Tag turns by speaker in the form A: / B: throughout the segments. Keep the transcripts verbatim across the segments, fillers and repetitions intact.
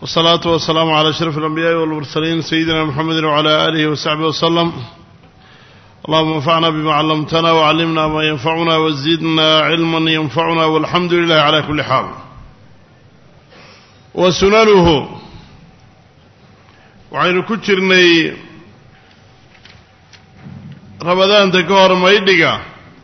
A: والصلاة والسلام على أشرف الأنبياء والمرسلين سيدنا محمد وعلى آله وصحبه وسلم. اللهم انفعنا بما علمتنا وعلمنا ما ينفعنا وزدنا علما ينفعنا والحمد لله على كل حال. وسننه وعين كترني رمضان تكور ميدقا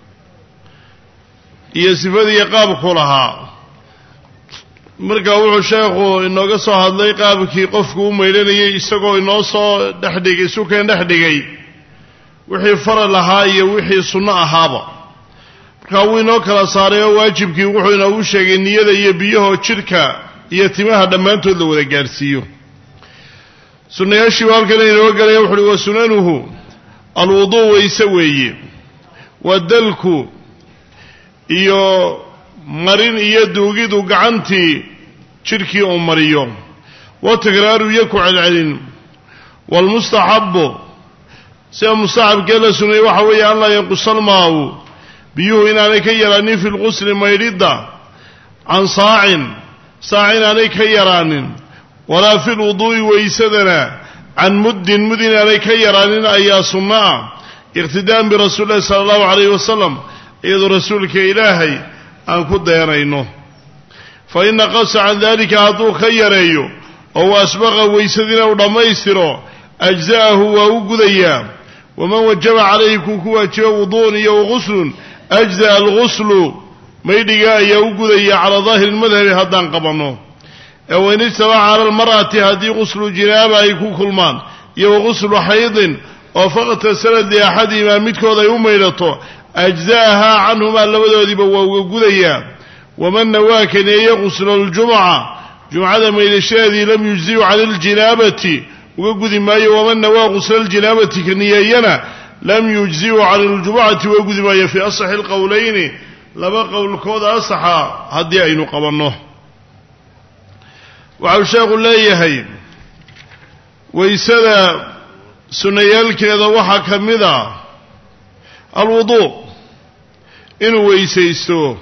A: يسفذي قاب كلها marka wuxuu sheekhu inooga soo hadlay qaabkii qofku u meelanayay isagoo inoo soo dhaxdhigay sukeen dhaxdhigay wixii faral lahaa iyo wixii sunno ahaaba marka uu inoo kala saaray waajibkii wuxuu inoogu sheegay niyada iyo biyaha jirka iyo timaha dhammaantood la wada gaarsiiyo. sunnayaashii halkan inoo galay wuxuu wa sunanuhu alwudu waysa weeye wadalku iyo marin iyo duugidu gacantii jirkii uu mariyo wa tagraaru yaku celcelin wal mustahabbu sida mustahabka la sunnay waxa weeye Allah yanqusal maahu biyuhu inaanay ka yaraanin fil ghusl mayrida an saa'in saa'in aanay ka yaraanin wala fil wudu'i waysadana an muddin mudin aanay ka yaraanin ayaa sunnaa iqtidaan bi rasuulillah sallallahu alayhi wasallam iyadoo rasuulka ilaahay aan ku deerayno fa inna qasa an dhalika hadduu ka yareeyo oo asbaqa waysadina u dhammaystiro ajzaahu wa u gudayaa waman wajaba calayhi ku waajiba wuduun iyo ghuslun ajzaa alghuslu maydhiga ayaa u gudaya cala daahiri lmadhabi haddaan qabanno ee wain ijtamaca cala almar'ati haddii ghuslu jinaaba ay ku kulmaan iyo ghuslu xaydin oo faqta sanad liaxadihimaa midkood ay u maydhato أجزاها عنهما لبدودي بوغوديا ومن نواكن يغسل الجمعة جمعة ما يشادي لم يجزي عن الجنابة وغودي ما ومن نوا غسل الجنابة كنيينا لم يجزي عن الجمعة وغودي ما في أصح القولين لما قول كود أصح هدي أين قبرنه وعشاق الله يهي ويسدى سنيالك إذا وحا كمذا الوضوء inuu weysaysto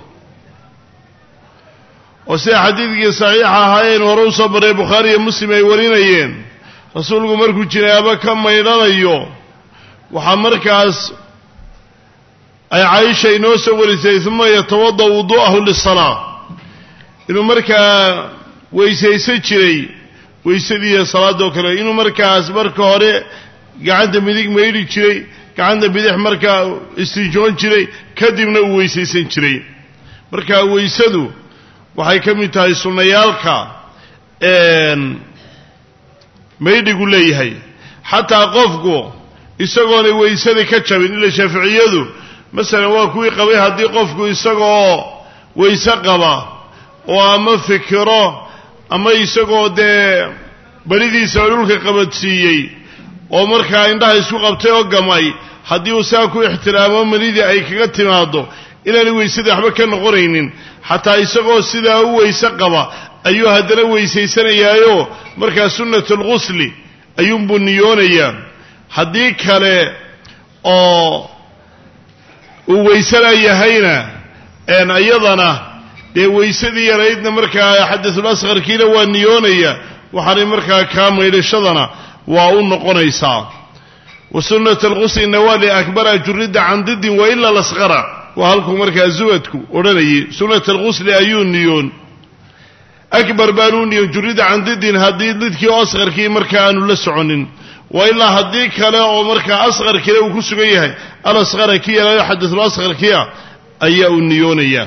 A: oo sida xadiidkii saxiixa ahaayeen hore u soo baray bukhaari iyo muslim ay warinayeen rasuulku markuu jinaabo ka maydhanayo waxaa markaas ay Caaisha inoo soo warisay uma yatawadda wudu'ahu lis-salaa inuu markaa weysaysan jiray weysadii salaadoo kale inuu markaas marka hore gacanta midig maydhi jiray gacanta bidix markaa istijoon jiray kadibna uu weysaysan jiray marka weysadu waxay ka mid tahay sunnayaalka een meydhigu leeyahay xataa qofku isagoon weysada ka jabin ila shaafiiciyadu mesela waa kuwii qabay haddii qofku isagoo weysa qaba oo ama fikiro ama isagoo dee baridiisa dhulka qabadsiiyey oo markaa indhaha isku qabtay oo gamay haddii uu saa ku ixtiraamo manidii ay kaga timaado inaan weysada waxba ka noqonaynin xataa isagoo sidaa u weyse qaba ayuu haddana weysaysanayaayo markaa sunnatul ghusli ayuunbuu niyoonayaa haddii kale oo uu weysanayahayna een iyadana dee weysadii yaraydna markaa xadathul asqarkiina waa niyoonaya waxaanay markaa kaa maydhashadana waa u noqonaysaa وسنة الغسل نوال أكبر جرد عن ضد وإلا الأصغر وهلكم مركز زودكم ورني سنة الغسل أيون نيون أكبر بانون نيون جرد عن ضد هدي ضدك أصغر كي مركان لسعن وإلا هديك لا ومركا أصغر كي وكسجيه الأصغر كي لا يحدث الأصغر كي أيون نيونية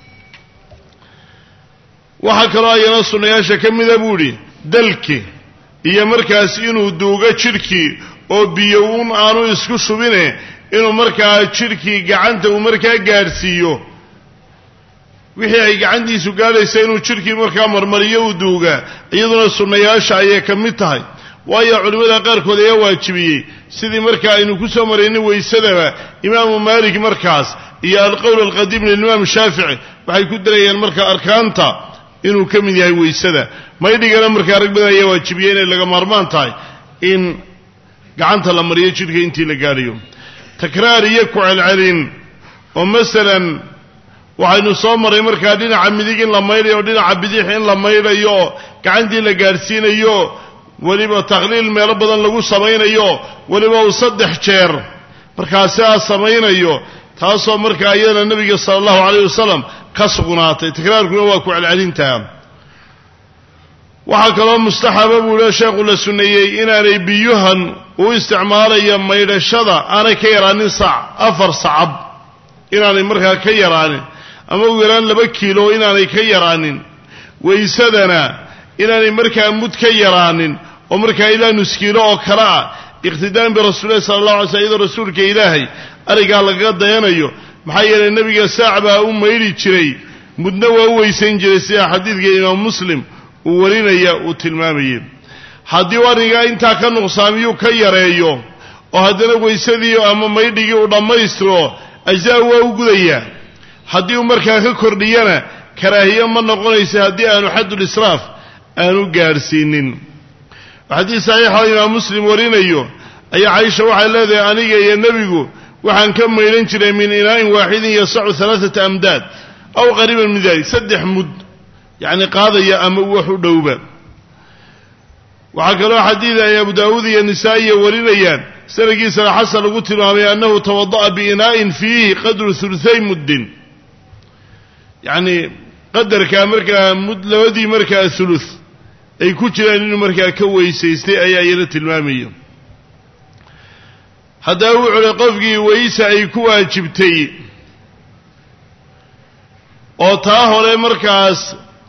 A: وحكى رأي نصنا يا شكم ذبولي دلكي هي مركز إنه دوجا شركي oo biyuun aanu isku shubine inuu markaa jirkii gacanta uu markaa gaarsiiyo wixii ay gacantiisu gaaraysa inuu jirkii markaa marmariyo u duuga iyaduna sunnayaasha ayay ka mid tahay waayo culimada qaarkood ayaa waajibiyey sidii markaa aynu ku soo mareynay weysadaba imaamu maalik markaas iyo alqowl alqadiim limaam shaafici waxay ku darayeen markaa arkaanta inuu ka mid yahay weysada maydhigana markaa rag badan ayaa waajibiyey inay laga maarmaan tahay in gacanta la mariyo jirka intii la gaariyo takraar iyo ku celcelin oo masalan waxaynu soo maray markaa dhinaca midig in la maylayo dhinaca bidix in la maylayo gacantii la gaarsiinayo weliba taqliil meelo badan lagu samaynayo weliba uu saddex jeer markaa sidaas samaynayo taasoo markaa iyadana nebiga sala allahu calayh wasalam ka sugnaatay tikraarkuna waa ku celcelintaa waxaa kaloo mustaxaba buu le sheekhu la sunneeyey inaanay biyuhan u isticmaalaya maydhashada aanay ka yaraanin sac afar sacab inaanay markaa ka yaraanin ama ugu yaraan laba kiilo inaanay ka yaraanin waysadana inaanay markaa mud ka yaraanin oo markaa ilaa nus kiilo oo kale ah iqtidaan birasuulillahi sala allahu alay slam iyadoo rasuulka ilaahay arigaa lagaga dayanayo maxaa yeelay nebiga saac baa u maydhi jiray mudna waa u weysayn jiray sida xadiidka imaam muslim uu warinaya uu tilmaamayey haddii arigaa intaa ka nuqsaamiyuu ka yareeyo oo haddana weysadii ama maydhigii uu dhammaystiro ajzaa waa u gudayaa haddii uu markaa ka kordhiyana karaahiye ma noqonaysa haddii aanu xaddul israaf aanu gaadhsiinin xadiis saxiixa imaam muslim warinayo ayaa caisha waxay leedahay aniga iyo nebigu waxaan ka maydhan jiray min inaa'in waaxidin yasacu alaaata amdaad aw qariiban min dalik saddex mud yacni qaadaya ama wax u dhowba waxaa kaloo xadiid ay abu daawuud iyo nisaa'iya warinayaan sanadkiisana xasan lagu tilmaamay annahu tawada'a biinaa'in fiihi qadru huluthay muddin yacni qadarkaa markaa mud labadii markaa huluth ay ku jiraan inuu markaa ka weysaystay ayaa iyana tilmaamaya haddaba wuxuu hi qofkii weyse ay ku waajibtay oo taa hore markaas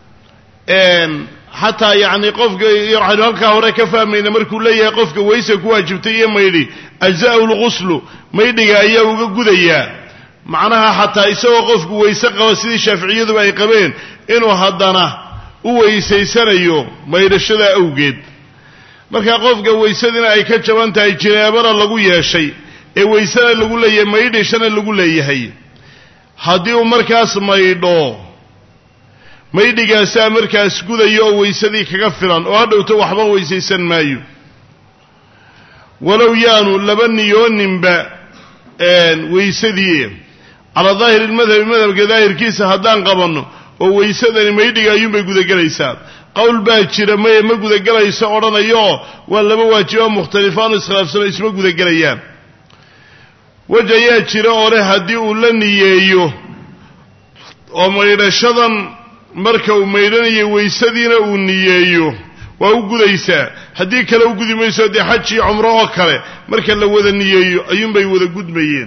A: xataa yacni qofka waxaynu halkaa hore ka fahmayna markuu leeyahay qofka weyse ku waajibtay iyo maydhi ajza'u lghuslu maydhiga ayaa uga gudayaa macnaha xataa isagoo qofku weyse qaba sidii shaaficiyaduba ay qabeen inuu haddana u weysaysanayo maydhashada awgeed markaa qofka weysadina ay ka jaban tahay jinaabana lagu yeeshay ee weysena lagu leeyahay maydhashana lagu leeyahay haddii uu markaas maydho maydhigaasaa markaas gudayo oo weysadii kaga filan oo hadhowto waxba weysaysan maayo walow yaanu laba niyooninba weysadii calaa daahiri lmadhabi madhabka daahirkiisa haddaan qabanno oo weysadani maydhiga ayuunbay gudagelaysaa qowl baa jira maye ma gudagelayso odhanayo waa laba waajibo mukhtalifaan oo iskhilaafsano isma gudagelayaan wej ayaa jira oo leh haddii uu la niyeeyo oo maydhashadan marka uu maydhanayo weysadiina uu niyeeyo waa u gudaysaa haddii kale u gudi mayso dee xaj iyo cumro oo kale marka la wada niyeeyo ayuunbay wada gudmayeen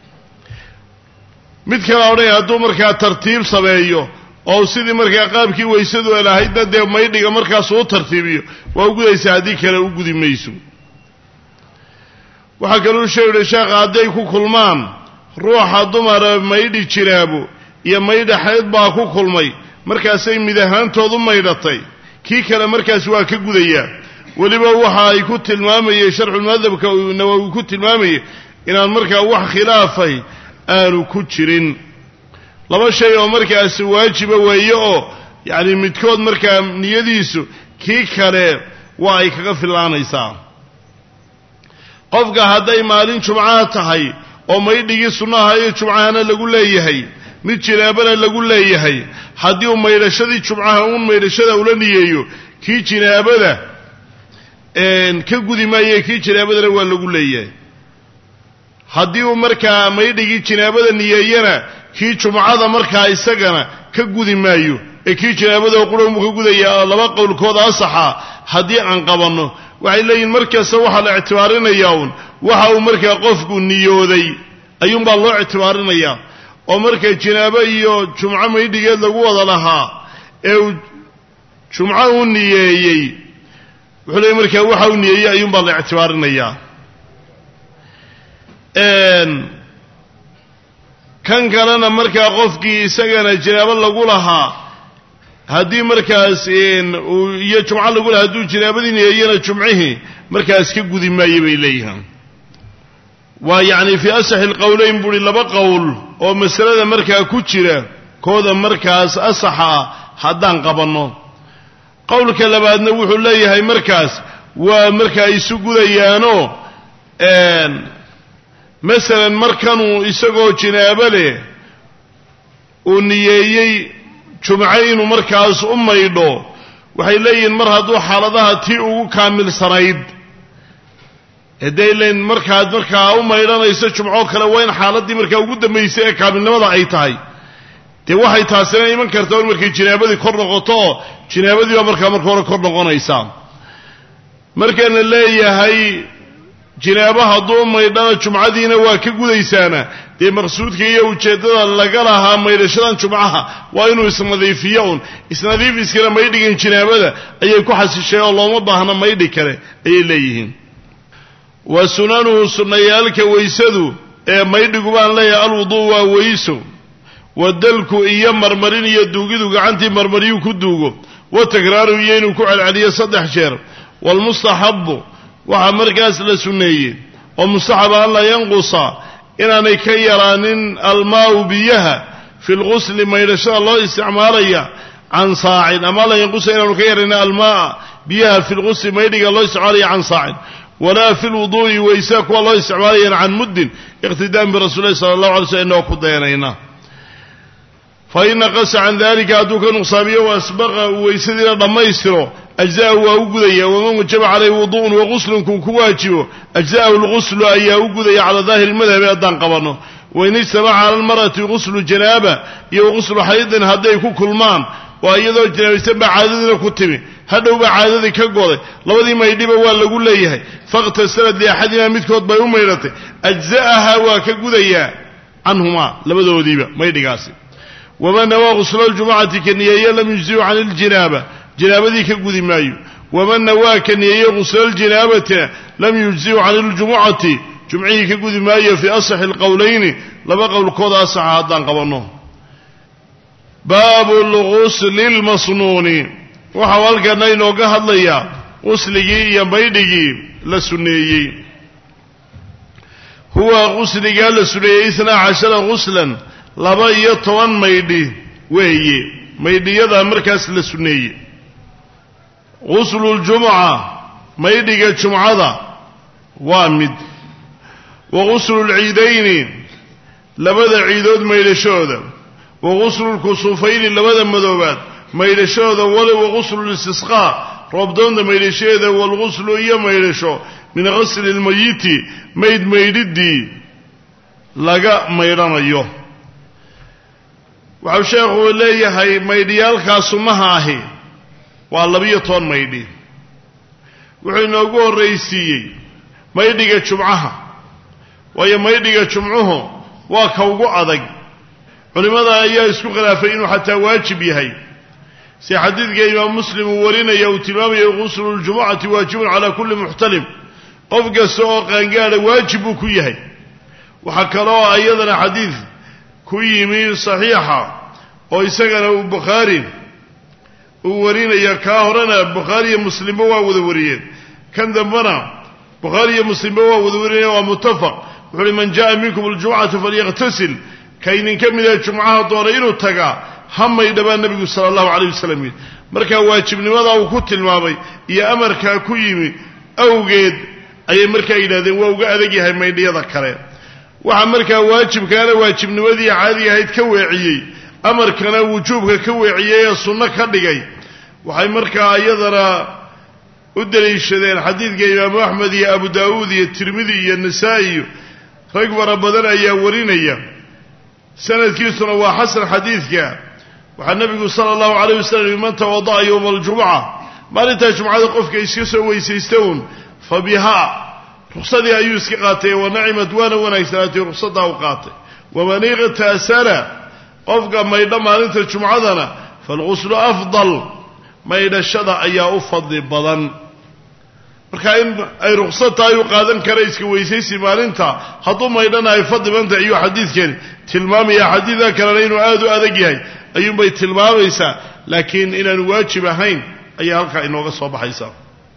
A: mid kale odhanaya hadduu markaa tartiib sameeyo oo sidii markaa qaabkii weysadu lahaydna dee maydhiga markaas uu tartiibiyo waa u gudaysaa haddii kale u gudi mayso waxaa kaluu sheegay sheekha hadday ku kulmaan ruuxa dumara maydhi jinaabo iyo maydha xayd baa ku kulmay markaasay mid ahaantoodu maydhatay kii kale markaas waa ka gudayaa weliba waxa ay ku tilmaamayey sharxulmadhabka uu nawawi ku tilmaamayey inaan markaa wax khilaafay aanu ku jirin laba shay oo markaas waajiba weeye oo yacni midkood markaa niyadiisu kii kale waa ay kaga filaanaysaa qofka hadday maalin jumcaha tahay oo maydhigii sunnaha iyo jumcahana lagu leeyahay mid jinaabana lagu leeyahay haddii uu maydhashadii jumcaha uun maydhashada ula niyeeyo kii jinaabada ka gudi maaye kii jinaabadana waa lagu leeyahay haddii uu markaa maydhigii jinaabada niyeeyana kii jumcada markaa isagana ka gudi maayo ee kii jinaabada qurunbu ka gudayaa laba qowlkooda asaxa haddii aan qabanno waxay leeyihin markasta waxaa la ictibaarinayaa uun waxa uu markaa qofku niyooday ayuunbaa loo ictibaarinayaa oo marka jinaabo iyo jumco maydhigeed lagu wada lahaa ee uu jumco u niyeeyey wuxuu leeyahy markaa waxa uu niyeeyey ayuunbaa la ictibaarinayaa kan kalena markaa qofkii isagana jinaabo lagu lahaa haddii markaas iyo jumco lagu lahaa hadduu jinaabadii niyeeyana jumcihii markaas ka gudi maayo bay leeyihiin waa yacni fii asaxi alqowleyn buuhi laba qowl oo masalada markaa ku jira kooda markaas asaxa ah haddaan qabanno qowlka labaadna wuxuu leeyahay markaas waa markaa isu gudayaanoo masalan markanuu isagoo jinaabo leh uu niyeeyey jumco inuu markaas u maydho waxay leeyihiin mar hadduu xaaladaha tii ugu kaamilsanayd hadaylen markaad markaa u maydhanayso jumco kale waa in xaaladii markaa ugu dambaysay ee kaamilnimada ay tahay dee waxay taasina iman kartaa in markay jinaabadii kor noqoto oo jinaabadii baa markaa marka hore kor noqonaysaa markana leeyahay jinaaba hadduu maydhana jumcadiina waa ka gudaysaana dee maqsuudka iyo ujeeddada laga lahaa maydhashadan jumcaha waa inuu isnadiifiyo un isnadiifiskana maydhigan jinaabada ayay ku xasishay oo looma baahna maydhi kale ayay leeyihiin wa sunanuhu sunnayaalka waysadu ee maydhigu baan leeyahay alwuduu waa weyso wadalku iyo marmarin iyo duugidu gacantii marmariyuu ku duugo wa takraaru iyo inuu ku celceliyo saddex jeer waalmustaxabu waxaa markaas la sunneeyey oo mustaxaba an laa yanqusa inaanay ka yaraanin almaau biyaha fi lgusli maydhashada loo isticmaalaya can saacin ama an laa yanqusa inaanu ka yaraanin almaaa biyaha fi lgusli maydhiga loo isticmaalaya can saacin walaa fi lwuduu'i waysaa kuwa loo isticmaalayana can muddin iqtidaan birasuuli lahi sala allahu alay slm inoo ku dayanayna fa in naqasa can dalika hadduu ka nuqsaamiyo waasbaqa uu weysadiina dhammaystiro ajza'ahu waa u gudaya waman wajaba calayhi wudu'un waguslunku ku waajibo ajza'ahu lguslu ayaa u gudaya cala daahiri lmadhabi haddaan qabanno wain ijtamaca cala almar'ati guslu janaaba iyo waguslu xaydin hadday ku kulmaan waa iyadoo janaabaysan baa caadadiina ku timi hadhow baa caadadii ka goday labadii maydhiba waa lagu leeyahay fakhtasalat liaxadimaa midkood bay u maydhatay ajza'aha waa ka gudayaa canhumaa labadoodiiba maydhigaasi waman nawaa gusla ljumucati ka niyeeye lam yujziu can iljinaaba jinaabadii ka gudi maayo waman nawaa ka niyeeye gusla ljinaabata lam yujziu can iljumucati jumcihii ka gudi maayo fii asaxi alqowlayni laba qowlkooda asaxa haddaan qabanno baabu lgusli lmasnuuni waxau halkana inooga hadlayaa qusligii iyo maydhigii la sunneeyey huwa qusligaa la sunneeyey isnaa cashara guslan laba iyo toban maydhi weeye maydhiyada markaas la sunneeyey guslu ljumuca maydhiga jumcada waa mid wa guslu lciidayni labada ciidood maydhashooda wa guslu lkusufayni labada madoobaad maydhashooda wali wa guslu listisqaa roobdoonta maydhasheeda walguslu iyo maydhasho min ghasli lmayiti mayd maydhiddii laga maydhanayo waxau sheekhu leeyahay maydhiyaalkaa sunnaha ahi waa labiyo toban maydhi wuxuu inoogu horraysiiyey maydhiga jumcaha waayo maydhiga jumcuhu waa ka ugu adag culimmada ayaa isku khilaafay inuu xataa waajib yahay si xadiidka imaam muslim uu warinaya uu tilmaamaya guslu ljumucati waajibun calaa kulli muxtalim qof kasta oo qaangaadha waajib buu ku yahay waxaa kaloo iyadana xadiid ku yimi saxiixa oo isagana uu bukhaari uu warinaya kaa horena bukhaari iyo muslimba waa wada wariyeen kan dambena bukhaari iyo muslimba waa wada warinaya waa muttafaq wuxu uhi man jaa minkum aljumucata falyaqtasil kaynin ka mida jumcaha doonay inuu tagaa ha maydha baa nebigu sala allahu calayh wasalam yidhi markaa waajibnimadaa uu ku tilmaamay iyo amarkaa ku yimi awgeed ayay markaa yidhahdeen waa uga adag yahay maydhiyada kale waxaa markaa waajibkaana waajibnimadii caadiga ahayd ka weeciyey amarkana wujuubka ka weeciyey ee sunno ka dhigay waxay markaa iyadana u daliishadeen xadiidka imaamu axmed iyo abu daawuud iyo tirmidi iyo nasaa'i iyo rag fara badan ayaa warinaya sanadkiisuna waa xasan xadiidka waxaa nebigu sala allahu calayh wasalam man tawada'a yowma aljumuca maalintaa jumcada qofka iska soo weysaysta uun fa bihaa ruqsadii ayuu iska qaatay wa nacimat waana wanaagsanaatay ruqsaddaa u qaatay waman iqtasala qofka maydha maalinta jumcadana falguslu afdal maydhashada ayaa u fadli badan marka in ay ruqsad tahay u qaadan kara iska weysaysi maalinta hadduu maydhana ay fadli badan tahay ayuu xadiidkani tilmaamaya xadiidka kalena inuu aada u adag yahay ayuunbay tilmaamaysaa laakiin inaanu waajib ahayn ayaa halkaa inooga soo baxaysa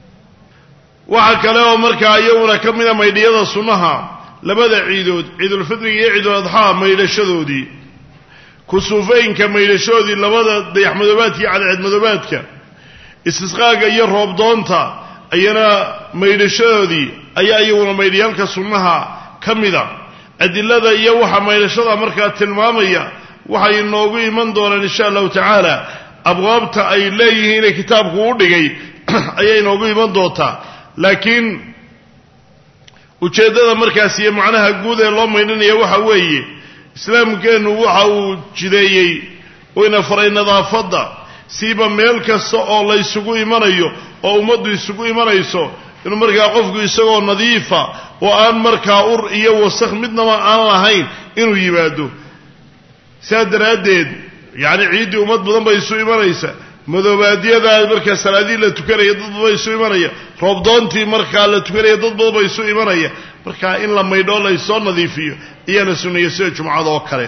A: waxa kale oo markaa iyaguna ka mida maydhiyada sunnaha labada ciidood ciidulfitriga iyo ciiduladxaa maydhashadoodii kusuufeynka maydhashadoodii labada dayaxmadoobaadka iyo cadceedmadoobaadka istisqaaga iyo roobdoonta ayana maydhashadoodii ayaa iyaguna maydhiyaalka sunnaha ka mida adilada iyo waxa maydhashada markaa tilmaamaya waxay noogu iman doonaan insha allahu tacaala abwaabta ay leeyihiin ee kitaabku u dhigay ayay noogu iman doontaa laakiin ujeeddada markaas iyo macnaha guud ee loo maydhanaya waxa weeye islaamkeennu waxa uu jideeyey oo ina faray nadaafadda siiba meel kasta oo la isugu imanayo oo ummaddu isugu imanayso inuu markaa qofku isagoo nadiifa oo aan markaa ur iyo wasakh midnaba aan lahayn inuu yimaado sidaa daraaddeed yacni ciiddii ummad badan bay isu imanaysa madoobaadyadaa markaa salaadii la tukanaya dad badan bay isu imanaya roobdoontii markaa la tukanaya dad badan bay isu imanaya markaa in la maydho laysoo nadiifiyo ayaa la sunneeya sida jumcada oo kale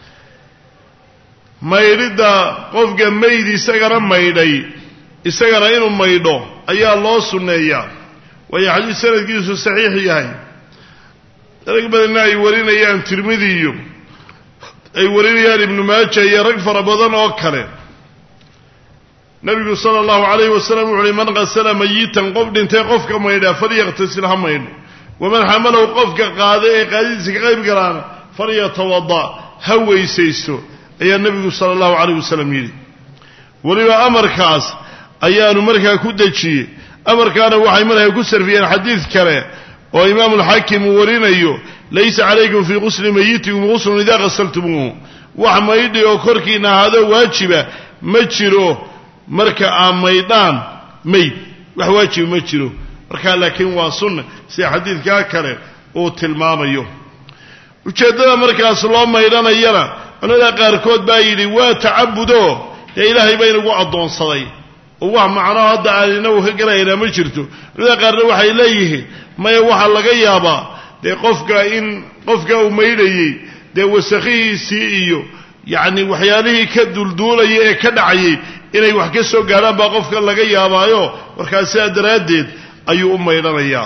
A: maydhidda qofka mayd isagana maydhay isagana inuu maydho ayaa loo sunneeyaa waayo xadiis sanadkiisu saxiix yahay rag badanna ay warinayaan tirmidi iyo ay warinayaan ibnu maaja iyo rag fara badan oo kale nabigu sala allahu calayhi wasalam wuxu uhi man qasala mayitan qof dhintay qofka maydhaa falyaqtasil ha maydho waman xamalahu qofka qaada ee qaadidiisa ka qayb galaana falyatawada ha weysaysto ayaa nebigu sala allahu calayh wasalam yidhi weliba amarkaas ayaanu markaa ku dejiyey amarkaana waxay markaa ku sarfiyeen xadiid kale oo imaamu alxaakim uu warinayo laysa calaykum fii qusli mayitikum guslun idaa qasaltumuuhu wax maydhi oo korkiina ahaadoo waajiba ma jiro marka aa maydhaan mayd wax waajiba ma jiro markaa laakiin waa sunna sida xadiidkaa kale uu tilmaamayo ujeeddada markaas loo maydhanayana culamada qaarkood baa yidhi waa tacabudo dee ilaahay baa inagu addoonsaday oo wax macnoo hadda aan inagu ka garaynaa ma jirto culamada qaarna waxay leeyihiin maya waxaa laga yaabaa dee qofka in qofka uu maydhayey dee wasakhihiisii iyo yacni waxyaalihii ka dulduulaya ee ka dhacayay inay wax ka soo gaadhaan baa qofka laga yaabaayo markaas sidaa daraaddeed ayuu u maydhanayaa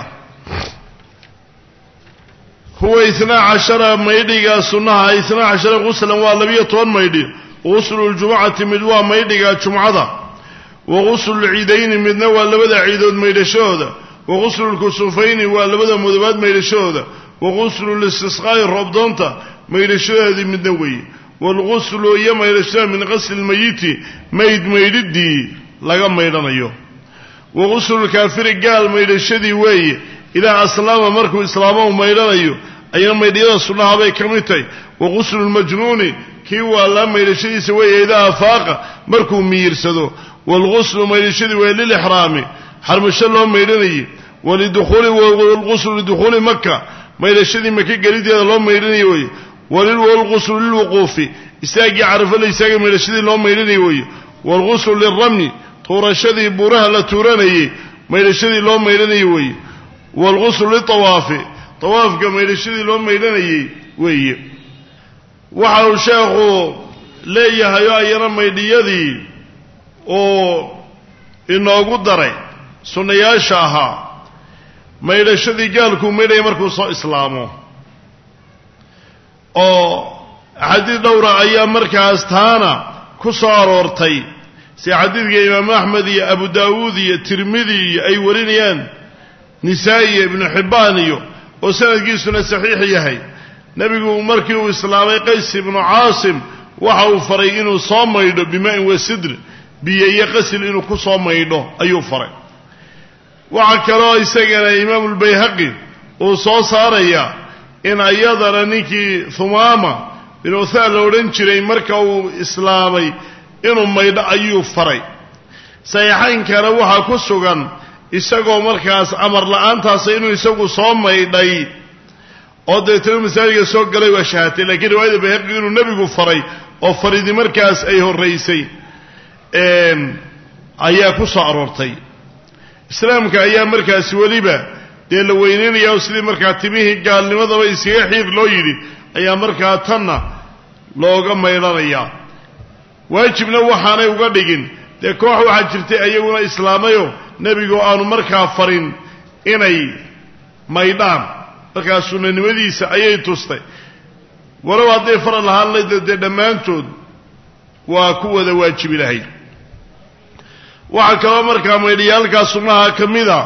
A: huwa itnaa cashara maydhiga sunnaha itnaa cashara quslan waa labiyo toban maydhi guslu ljumucati mid waa maydhiga jumcada wa guslu lciidayni midna waa labada ciidood maydhashahooda wa guslu lkusufayni waa labada mudobaad maydhashahooda wa guslu listisqaa'i roobdoonta maydhashadeedii midna weeye waalguslu iyo maydhashada min qasli lmayiti mayd maydhidii laga maydhanayo wa guslu lkaafiri gaal maydhashadii weeye idaa aslaama markuu islaamo u maydhanayo ayana maydhiyada sunnaha bay ka mid tahay wa guslu lmajnuuni kii waalaa maydhashadiisa weeye idaa afaaqa markuu miyirsado waalguslu maydhashadii weeye lilixraami xarmasho loo maydhanayay walidukhuuli walguslu lidukhuuli maka maydhashadii maka gelideeda loo maydhanayo weeye walilwalguslu lilwuquufi istaagii carafo la istaagay maydhashadii loo maydhanayo weeye waalguslu lilramyi tuurashadii buuraha la tuuranayay maydhashadii loo maydhanayo weeye waalguslu litawaafi tawaafka maydhashadii loo maydhanayay weeye waxa uu sheekhu leeyahay oo ayana maydhiyadii oo inoogu daray sunnayaasha ahaa maydhashadii gaalkuu maydhaya markuu soo islaamo oo axaadiis dhowra ayaa markaas taana ku soo aroortay sida xadiidka imaamu axmed iyo abu daawuud iyo tirmidi iyo ay warinayaan nisaa-i iyo ibnu xibbaan iyo oo sanadkiisuna saxiix yahay nebigu markii uu islaamay qays ibnu caasim waxa uu faray inuu soo maydho bimaa-in wa sidr biyo iyo qasil inuu ku soo maydho ayuu faray waxaa kaloo isagana imaamulbayhaqi uu soo saaraya in ayadana ninkii humaama bin uthaan la odhan jiray marka uu islaamay inuu maydho ayuu faray saxiixaynkana waxaa ku sugan isagoo markaas amar la-aantaasa inuu isagu soo maydhay oo deetana masaajidka soo galay waa shahatay lakiin riwaayada bayhaqi inuu nebigu faray oo faridi markaas ay horraysay ayaa ku soo aroortay islaamka ayaa markaas weliba dee la weynaynaya oo sidii markaa timihii gaalnimadaba iskaga xiir loo yidhi ayaa markaa tanna looga maydhanayaa waajibna waxaanay uga dhigin dee koox waxaa jirtay ayaguna islaamayo nebigu aanu markaa farin inay maydhaan markaa sunnanimadiisa ayay tustay walow hadday faran lahaan layda dee dhammaantood waa ku wada waajibi lahayd waxaa kaloo markaa maydhiyaalkaa sunnaha ka mid a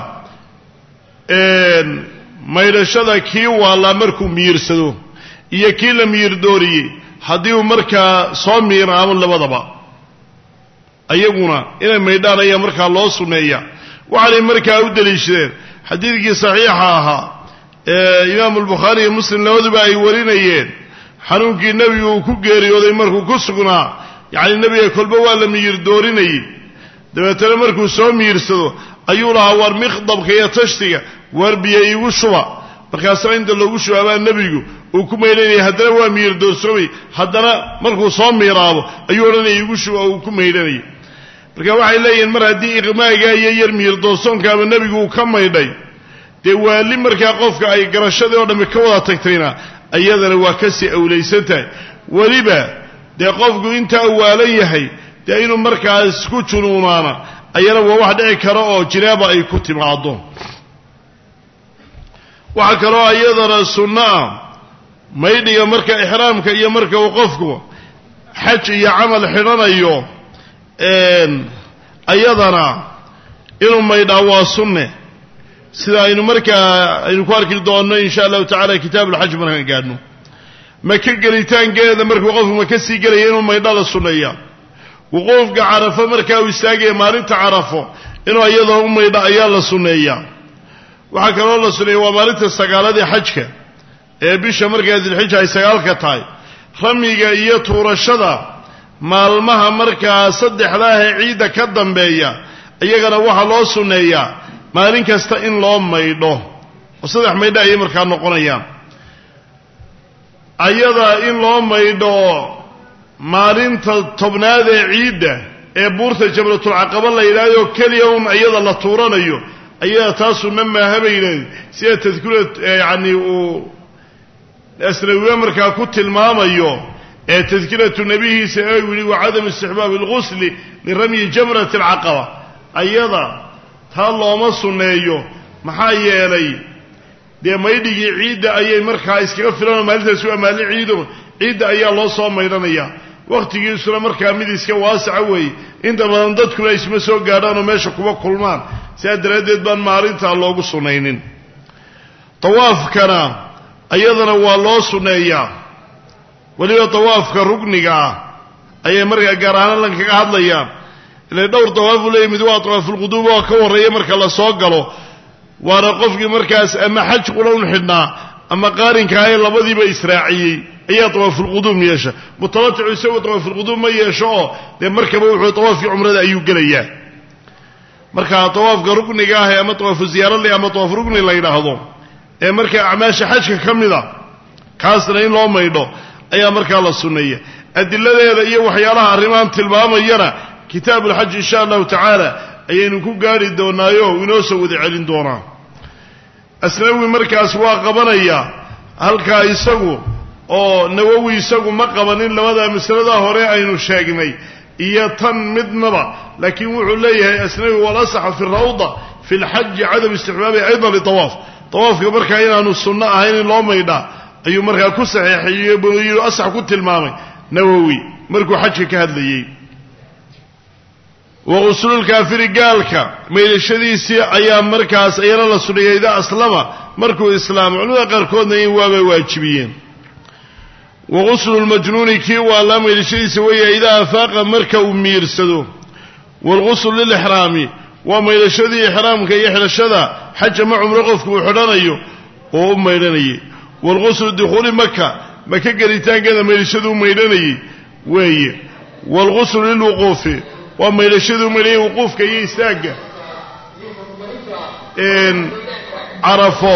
A: maydhashada kii waalaa markuu miyirsado iyo kii la miyir dooriyey haddii uu markaa soo miiraamo labadaba ayaguna inay maydhaan ayaa markaa loo sunneeya waxaanay markaa u daliishadeen xadiidkii saxiixa ahaa ee imaamu albukhaari iyo muslim labaduba ay warinayeen xanuunkii nebigu uu ku geeriyooday markuu ku sugnaa yacni nebiga kolba waa la miyir doorinayay dabeetana markuu soo miyirsado ayuu lahaa war miqdabka iyo tashtiga war biyo iigu shuba markaasna inta loogu shubaabaa nebigu uu ku maydhanayay haddana waa miyir doorsoomay haddana markuu soo miiraabo ayuu odhanaya iigu shuba oo uu ku maydhanayay marka waxay leeyihiin mar haddii iqmaaga iyo yar miyir doorsoonkaaba nebigu uu ka maydhay dee waali markaa qofka ay garashadii oo dhammi ka wada tagtayna iyadana waa kasii awlaysan tahay weliba dee qofku intaa waalan yahay dee inuu markaas ku junuunaana ayana waa wax dhici kara oo jinaaba ay ku timaado waxaa kaloo iyadana sunno ah maydhiga marka ixraamka iyo marka uu qofku xaj iyo camal xidhanayo ayadana inuu maydhaa waa sunne sida aynu markaa aynu ku arki doonno insha allahu tacala kitaab ulxaj markaan gaadhno maka gelitaankeeda markuu qofku maka sii gelaya inuu maydha la sunneeya wuquufka carafo markaa uu istaagaya maalinta carafo inuu iyadoo u maydha ayaa la sunneeyaa waxaa kaloo la sunneeya waa maalinta sagaalad ee xajka ee bisha markaa dilxija ay sagaalka tahay ramiga iyo tuurashada maalmaha markaa saddexdaah ee ciidda ka dambeeya iyagana waxaa loo sunneeyaa maalin kasta in loo maydho oo saddex maydho ayay markaa noqonayaan ayada in loo maydho maalinta tobnaad ee ciidda ee buurta jamratulcaqaba la yidhaahdo keliya un iyada la tuuranayo ayada taa sunna maaha bay yidhahdeen sida tadkura yacni uu asnawiye markaa ku tilmaamayo ee tadkiratu nebihiisa ee yidhi wa cadamu istixbaabi alghusli liramyi jamrati alcaqaba ayada taa looma sunneeyo maxaa yeelay dee maydhigii ciidda ayay markaa iskaga filanoo maalintaasi waa maalin ciido ciidda ayaa loo soo maydhanayaa wakhtigiisuna markaa mid iska waasaca weeye inta badan dadkuna isma soo gaadhaan oo meesha kuba kulmaan sidaa daraaddeed baan maalintaa loogu sunnaynin tawaafkana ayadana waa loo sunneeyaa weliba tawaafka rugniga ah ayay markaa gaar ahaan lan kaga hadlayaan ilay dhowr tawaafu leeyahy mid waa tawaafulquduum oo ka horreeya marka la soo galo waana qofkii markaas ama xaj qula un xidhnaa ama qaarinkaa ee labadiiba israaciyey ayaa tawaafulquduum yeesha mutamaticu isagu tawaafulquduum ma yeesho oo dee markaba wuxuu tawaafkii cumrada ayuu gelayaa marka tawaafka rugniga ah ee ama tawaafu ziyaarale ama tawaaf rugni la yidhaahdo ee markaa acmaasha xajka ka mida kaasna in loo maydho ayaa markaa la sunneeya adiladeeda iyo waxyaalaha arrimahan tilmaamayana kitaab ulxaj insha allahu tacaala ayaynu ku gaari doonaayo inoo soo wada celin doonaa asnawi markaas waa qabanaya halkaa isagu oo nawowi isagu ma qabanin labada masalada hore aynu sheegnay iyo tan midnaba laakiin wuxuu leeyahay asnawi walasaxa fi rawda fi lxaji cadam istixbaabi aydan litawaaf tawaafka markaa inaanu sunno ahayn in loo maydhaa ayuu markaa ku saxeexiyey asax ku tilmaamay nawowi markuu xajka ka hadlayey waquslulkaafiri gaalka maydhashadiisii ayaa markaas ayana la sunneeyay idaa aslama markuu islaamo culimada qaarkoodna in waabay waajibiyeen waquslu lmajnuuni kii waalaa maydhashadiisa weeye idaa afaaqa marka uu miirsado waalquslu lilixraami waa maydhashadii ixraamka iyo xidhashada xaj ama cumro qofku uu xidhanayo oo u maydhanayay waalquslu dukhuuli maka maka gelitaankeeda maydhashaduu maydhanayay weeye waalquslu lilwuquufi waa maydhashaduu maydhayay wuquufka iyo istaagga carafo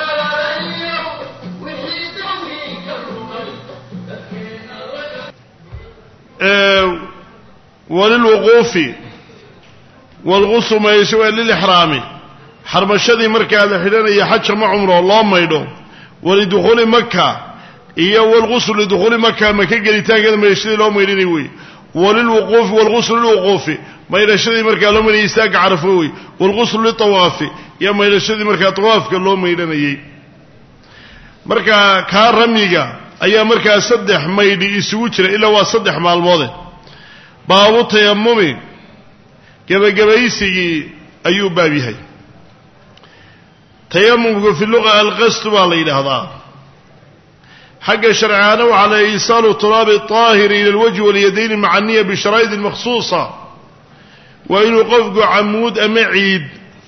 A: walilwuquufi waalquslu maydhasho waa lilixraami xarmashadii markaa la xidhanaya xaj ama cumro loo maydho walidukhuuli maka iyo waalquslu lidukhuuli maka maka gelitaankeeda maydhashadii loo maydhanay wey walilwuquufi waalquslu lilwuquufi maydhashadii markaa loo maydhanayay istaagga carafo wey waalquslu litawaafi iyo maydhashadii markaa tawaafka loo maydhanayay markaa kaa ramyiga ayaa markaa saddex maydhi isugu jira ilaa waa saddex maalmoode baabu tayamumi gebagabaysigii ayuu baab yahay tayamumku fi luqa alqasdu baa la yidhaahdaa حق شرعانه وعلى إيصال التراب الطاهر إلى الوجه واليدين مع النية بشرائط مخصوصة وإنه قفق عمود أم عيد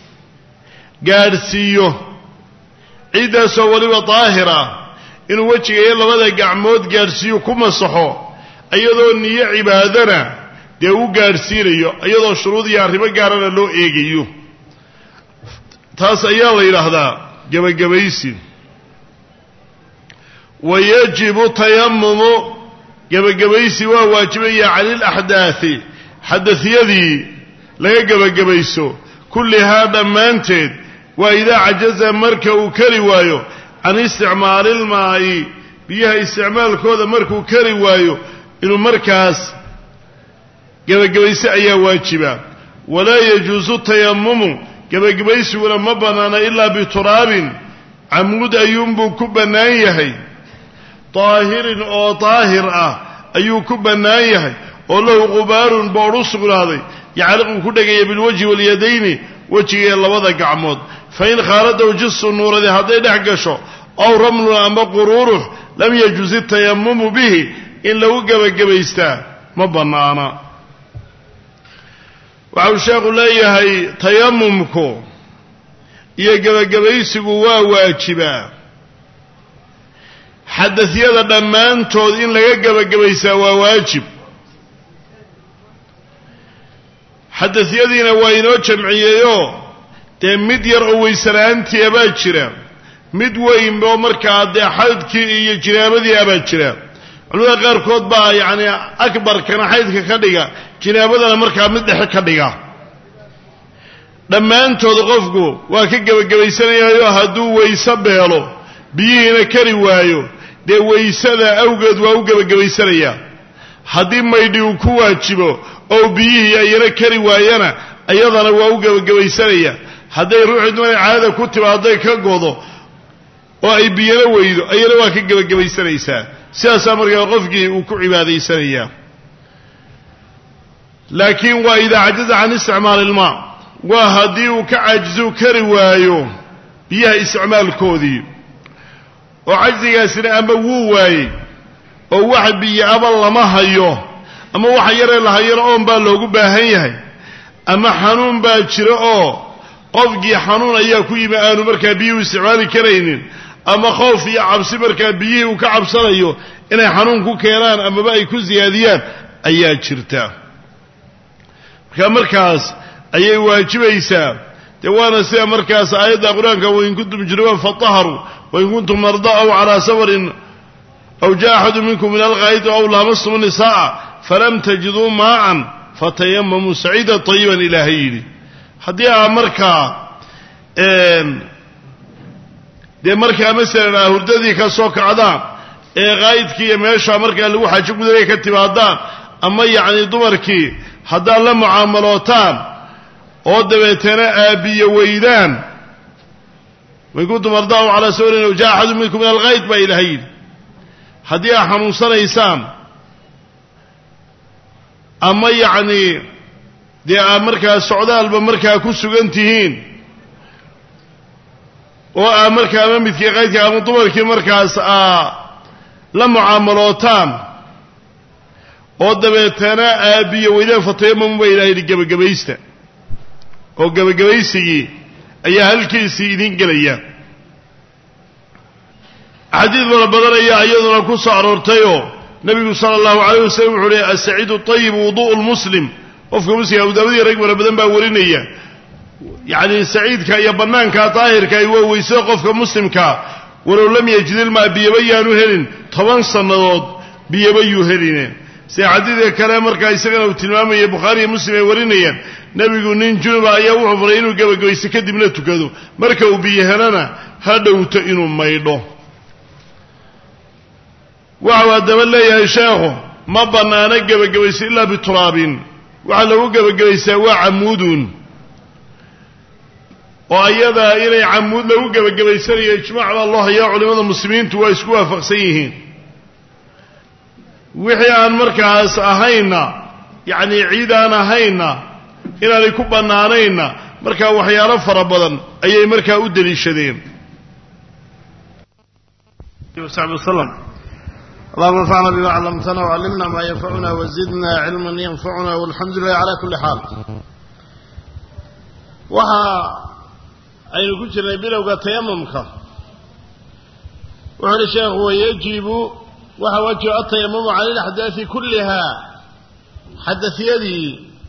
A: قارسيه عيدا سوالي طاهرة إنه وجه يلا بدأ عمود قارسيه كما صحو أيضا النية عبادنا ديو قارسيريو أيضا الشروط يعرفة قارنا لو إيجيو تاس أيضا إلى هذا جبا جبايسي ويجب تيمم جبا جبايسي وواجبية على الأحداث حدث يدي لا جبا جبايسو كل هذا ما انتد وإذا عجز مركو كروايو عن استعمال الماء بيها استعمال كذا مركو كروايو إنه مركز جبا جبايسي أي واجبة ولا يجوز التيمم جبا جبايسي ولا مبنانا إلا بتراب عمود أيوم كبنايه طاهر أو طاهر أه أيو كبنايه وله غبار بورس غراضي يعلق كدغيه بالوجه واليدين وجهه لبدا قعمود فإن خارده جس النور ذي هذا دحقشو أو رمل أما قروره لم يجوز التيمم به إن لو جبجبيستا ما بنانا وعشاق لا يهي تيممكو يا جبجبيسو waa waajiba حدثيada dhamaantood in laga gabagabaysaa waa waajib حدثيadiina waa inoo jamciyeeyo de mid yar oo weysanaantii baa jira mid weyn oo markaa de xadkii iyo jinaabadii baa jira culimada qaar kood baa yaani akbar kana xadka ka dhiga jinaabadana markaa mid dhexe ka dhiga dhamaantood qofku waa ka gabagabaysanayaayo hadduu weysa beelo biyihiina kari waayo dee weysada awgeed waa u gabagabaysanaya haddii maydhi uu ku waajibo oo biyihii ayana kari waayana ayadana waa u gabagabaysanaya hadday ruuxii dumar caada ku timaaday ka godo oo ay biyana weydo ayana waa ka gabagabaysanaysaa sidaasaa markaa qofkii uu ku cibaadaysanaya laakiin waa idaa cajaza can isticmaali ilmaa waa haddii uu ka caajizo kari waayo biyaha isticmaalkoodii oo cajzigaasina ama wuu waayey oo wax biyo aba lama hayo ama waxa yaree la hayana oon baa loogu baahan yahay ama xanuun baa jira oo qofkii xanuun ayaa ku yimi aanu markaa biyuhu isticmaali karaynin ama khoof iyo cabsi markaa biyihii uu ka cabsanayo inay xanuun ku keenaan amaba ay ku siyaadiyaan ayaa jirta marka markaas ayay waajibaysaa dee waana sida markaas aayadda qur-aanka wain kuntum junuban fatahharuu wain kuntum mardaa aw calaa safarin aw jaa axadu minkum min alghaa'iti aw laamastum nisaa'a falam tajiduu maa'an fatayamamuu saciidan tayiban ilaahay yidhi haddii aa markaa dee markaa masalan aa hurdadii ka soo kacdaan ee qaa'idkii iyo meeshaa markaa lagu xaajo gudanaya ka timaadaan ama yacni dumarkii haddaad la mucaamalootaan oo dabeetana aabiyo weydaan wain kuntum mardaa aw calaa safarin aw jaa axadu minkum min alghaa'it baa ilaahay yidhi haddii aa xanuunsanaysaan ama yacni dee aa markaa socdaalba markaa ku sugan tihiin oo aa markaa ama midkii qaydka ama dumarkii markaas aa la mucaamalootaan oo dabeetana aabiyo weydaan fatayamamu baa ilahay yidhi gebagabaysta oo gebagabaysigii ayaa halkiisii idin gelaya xadiid fara badan ayaa iyaduna ku soo aroortayoo nabigu sala allahu calayh wasalam wuxuu lehy asaciidu ayibu wudu'u lmuslim qofka muslimka abu daawud iyo rag fara badan baa warinaya yacni saciidka iyo bannaanka daahirka ay waa weysada qofka muslimkaa walow lam yajid ilmaa biyaba yaanu helin toban sannadood biyaba yuu heline sida xadiidka kale markaa isagana uu tilmaamaya bukhaari iyo muslim ay warinayaan nebigu nin junuba ayaa wuxuu faray inuu gebagabaysto kadibna tukado marka uu biyo helana ha dhowto inuu maydho waxau haddaba leeyahay sheekhu ma bannaano gebagabayso ilaa bituraabin waxaa lagu gebagabaysaa waa camuudun oo ayadaa inay camuud lagu gebagabaysanayo ijmaac baa loo hayaa culimmada muslimiintu waa isku waafaqsan yihiin wixii aan markaas ahayna yacni ciid aan ahayna inaanay ku bannaanayna markaa waxyaalo fara badan ayay markaa u deliishadeen saxbi wasalam اللهم انفعنا بما علمتنا وعلمنا ما ينفعنا وزدنا علما ينفعنا والحمد لله على كل حال. وها أين كنت نبيله تيممك وعلى الشيخ هو يجب وها وجه التيمم على الأحداث كلها حدث يدي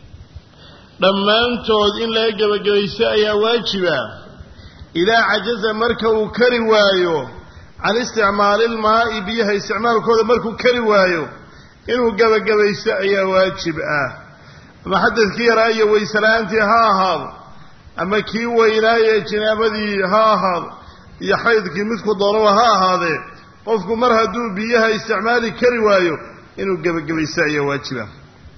A: لما أنتود إن لا يجب جليساء يا واجبا إذا عجز مركو كروايو عن استعمال الماء بيها استعمال كذا مركو كروايو إنه جب جليساء يا واجبا ما حدث كي رأي ويسلانتي ها هذا أما كي وإلهي جنابذي ها هذا يحيد كي مثل ضروا ها هذا قفكم مرهدو بيها استعمال كروايو إنه جب جليساء يا واجبا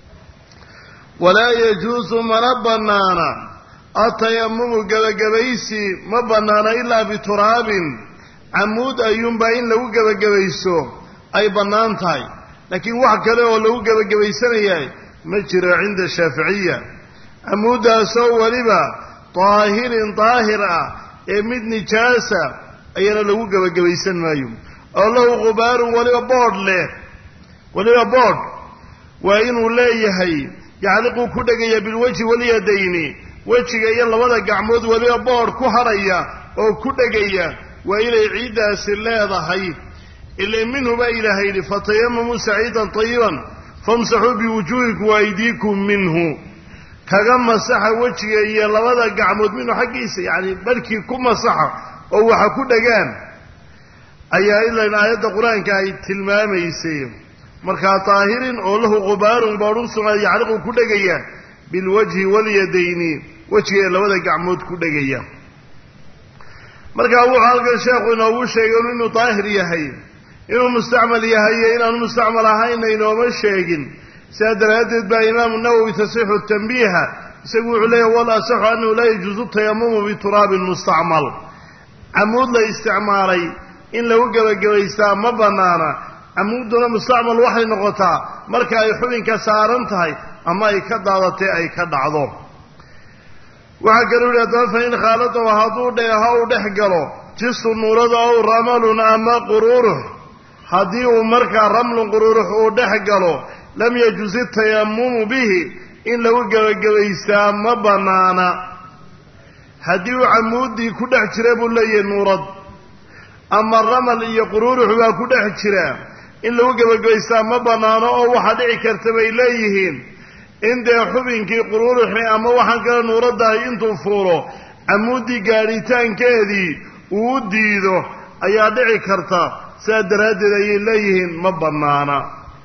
A: ولا يجوز من بنانا التيمم جبجبيسي ما بنانا إلا بتراب عمود أيوم باين لو جبجبيسو أي بنانتاي لكن واحد كذا ولو جبجبيسنا ياي مجرى عند الشافعية عمود سو ربا طاهر طاهرة امد نجاسة أينا لو جبجبيسن ما يوم الله غبار ولا بورد له ولا بورد وإنه لا يهي يعلقوا كدغيا بالوجه واليدين وجهه يلا ودا غعمود ولا بور كهريا او كدغيا والى عيدا سلهدهي الا منه با الهي فتيمموا سعيدا طيبا فامسحوا بوجوهكم وايديكم منه كغا مسح وجهه يلا ودا غعمود منه حقيسه يعني بركي كما مسح او waxa ku dhagaan ayaa ilaa aayada quraanka ay tilmaamaysaa marka طاهرين oo lahu qubaarun baarun soo yaaliqo ku dhagaya bil wajhi wal yadayni wajhiga labada gacmood ku dhagaya marka uu halka sheekhu inoo sheegay inuu طاهر yahay inuu mustacmal yahay inuu mustacmal ahayn inoo ma sheegin saadaradeed baa imaam an-Nawawi tasixu tanbiiha isagu wuxuu leeyahay wala saxu annahu la yajuzu tayammum bi turab mustacmal amud la isticmaalay in lagu gabagabaysta ma banaana عمودنا مستعمل وحي نقطة مركا يحبين كسارنتهاي أما يكدادتي أي كدعضو وحكروا لأدوان فإن خالته وهدو ديهاو دحقلو جس النورد أو رمل أما قروره هديو مركا رمل قروره دحقلو لم يجوز التيمم به إن لو قويسا مبنانا هديو عمودي كدح جريب لي النورد أما الرمل يقروره وكدح جريب in lagu gabagaystaa ma banaano oo waxa dhici karta bay leeyihiin in de xubinkii quruuruxi ama waxaan kala nuuradahay intuu fuuro amuudi gaaritaankeedii uu diido ayaa dhici karta saa daraadeed ay leeyihiin ma banaana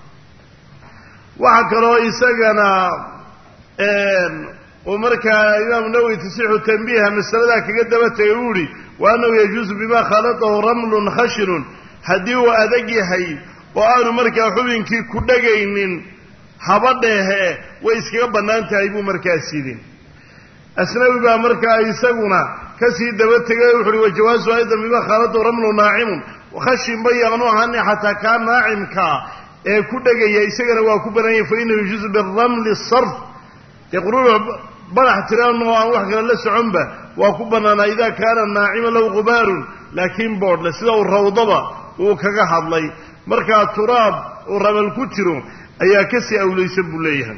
A: waxa kale oo isagana een oo markaa imaam Nawawi tasixu tanbiiha masalada kaga daba tagay uri waana yajuzu bima khalatahu ramlun khashrun hadii uu adag yahay oo aanu markaa xubinkii ku dhagaynin habadhehe way iskaga banaantahay buu markaa sidin asnawi baa markaa isaguna ka sii daba tagay wuxuu wajawaasu aydan bima khalatu ramlu naa'im wa khashin bayanu ahani hatta ka naa'imka ee ku dhagaya isagana waa ku banaan fa inuu yujuzu bil raml as-sarf yaqruru barax tirano aan wax kale la soconba waa ku banaana ida kaana naa'ima law ghubarun laakin bood la sida uu rawdaba uu kaga hadlay marka turaab oo rabal ku jiro ayaa ka sii awleysan buu leeyahay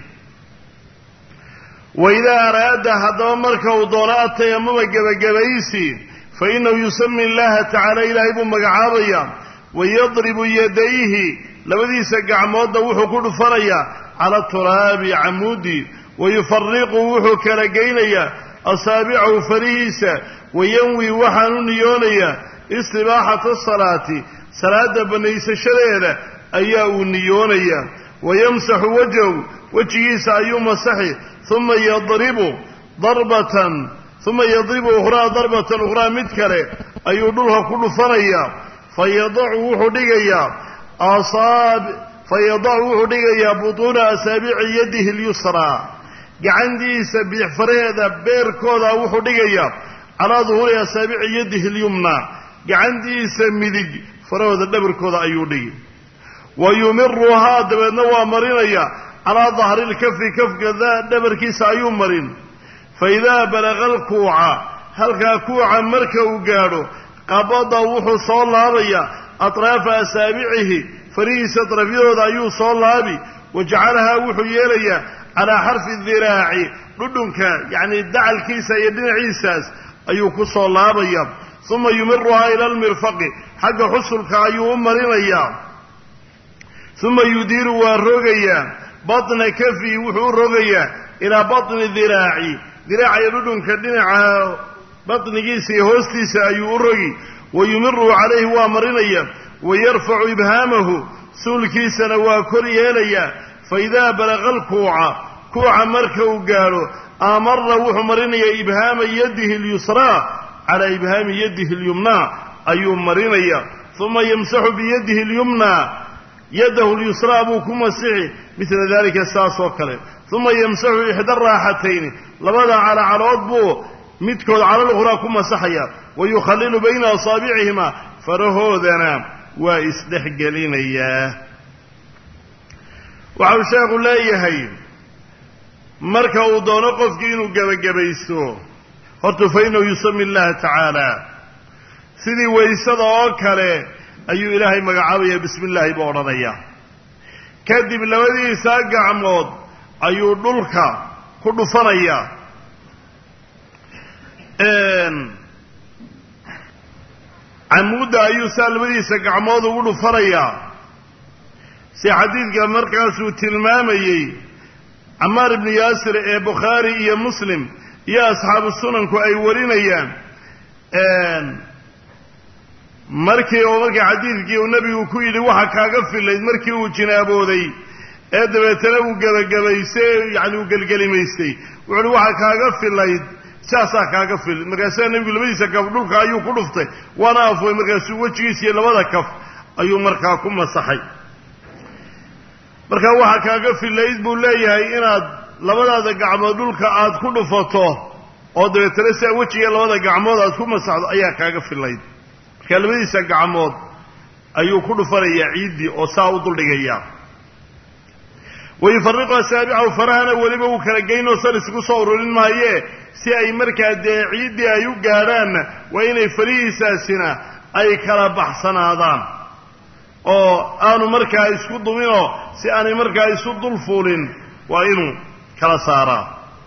A: wayda arada hadaba marka uu doono tayammum gabagabaysi fa inuu yusammi Allah ta'ala ilaahi buu magacaabaya wayadribu yadayhi labadiisa gacmood wuxuu ku dhufanaya ala turaabi amudi wayufarriqu wuxuu kala geynaya asaabi'u fariisa wayanwi waxaanu niyoonaya istibaaxatu salaati salaada banaysashadeeda ayaa uu niyoonaya wayamsahu wajhu wajhiisa ayuu masaxi thumma yadribu darbatan thumma yadribu ukhra darbatan ukhra mid kale ayuu dhulka ku dhufanaya fayadacu wuxuu dhigaya asaab fayadacu wuxuu dhigaya butuna asaabi'i yadihi al-yusra gacantiisa bixfareeda beerkooda wuxuu dhigaya ala dhuhuri asaabi'i yadihi al-yumna gacantiisa midig farooda dhabarkooda ayuu dhigi wayumirruha dabadna waa marinaya ala dhahri al-kaffi kafka dhabarkiisa ayuu marin fa idha balagha al-ku'a halka ku'a marka uu gaaro qabada wuxuu soo laabaya atraaf asaabi'ihi farihiisa darafyadooda ayuu soo laabi wajacalahaa wuxuu yeelayaa calaa xarfi diraaci dhudhunka yacni dacalkiisa iyo dhinaciisaas ayuu ku soo laabaya uma yumiruhaa ila almirfaqi xagga xusulka ayuu u marinayaa uma yudiiru waa rogayaa batna kafihi wuxuu u rogayaa ilaa batni diraaci diraaciyo dhudhunka dhinaca batnigiisa iyo hoostiisa ayuu u rogi wayumiru calayhi waa marinaya wayarfacu ibhaamahu suulkiisana waa kor yeelayaa faidaa balaqa alkuuca kuuca marka uu gaadho amara wuxuu marinayaa ibhaama yadihi alyusraa calaa ibhaami yadihi alyumnaa ayuu marinaya uma yamsaxu biyadihi alyumnaa yadahu alyusraa buu ku masixi midla dalika saas oo kale uma yamsaxu ixda raaxatayni labada calacalood buu midkood cala lukhraa ku masaxaya wayukhalilu bayna asaabicihima farahoodana waa isdhexgelinayaa waxau sheekhu leeyahay marka uu doono qofkii inuu gebagabaysto horta fa inahu yusami allaha tacaala sidii waysada oo kale ayuu ilaahay magacaabaya bismi illaahi buu odhanaya kadib labadiisaa gacmood ayuu dhulka ku dhufanaya camuudda ayuu saa labadiisa gacmood ugu dhufanayaa si xadiidka markaasuu tilmaamayey camaar ibnu yaasir ee bukhaari iyo muslim iyo asxaabu sunanku ay warinayaan markii oo markii xadiidkii uu nebigu ku yidhi waxa kaaga filayd markii uu jinaabooday ee dabeetana uu gebagabaystay yacni uu gelgelimaystay wuxuuhi waxa kaaga filayd saasaa kaaga filayd markaasaa nebigu labadiisa kaf dhulka ayuu ku dhuftay waana afway markaasuu wejigiisa iyo labada kaf ayuu markaa ku masaxay markaa waxa kaaga filayd buu leeyahay inaad labadaada gacmood dhulka aad ku dhufato oo dabeetana saa wejiga labada gacmood aad ku masaxdo ayaa kaaga filayd markaa labadiisa gacmood ayuu ku dhufanayaa ciiddii oo saa u duldhigayaa wayufariqu asaabicahu farahana weliba uu kala geynoo san isugu soo ururin maayee si ay markaa dee ciiddii ay u gaadhaanna waa inay farihiisaasina ay kala baxsanaadaan oo aanu markaa isku duminoo si aanay markaa isu dul fuulin waa inuu kala saaraa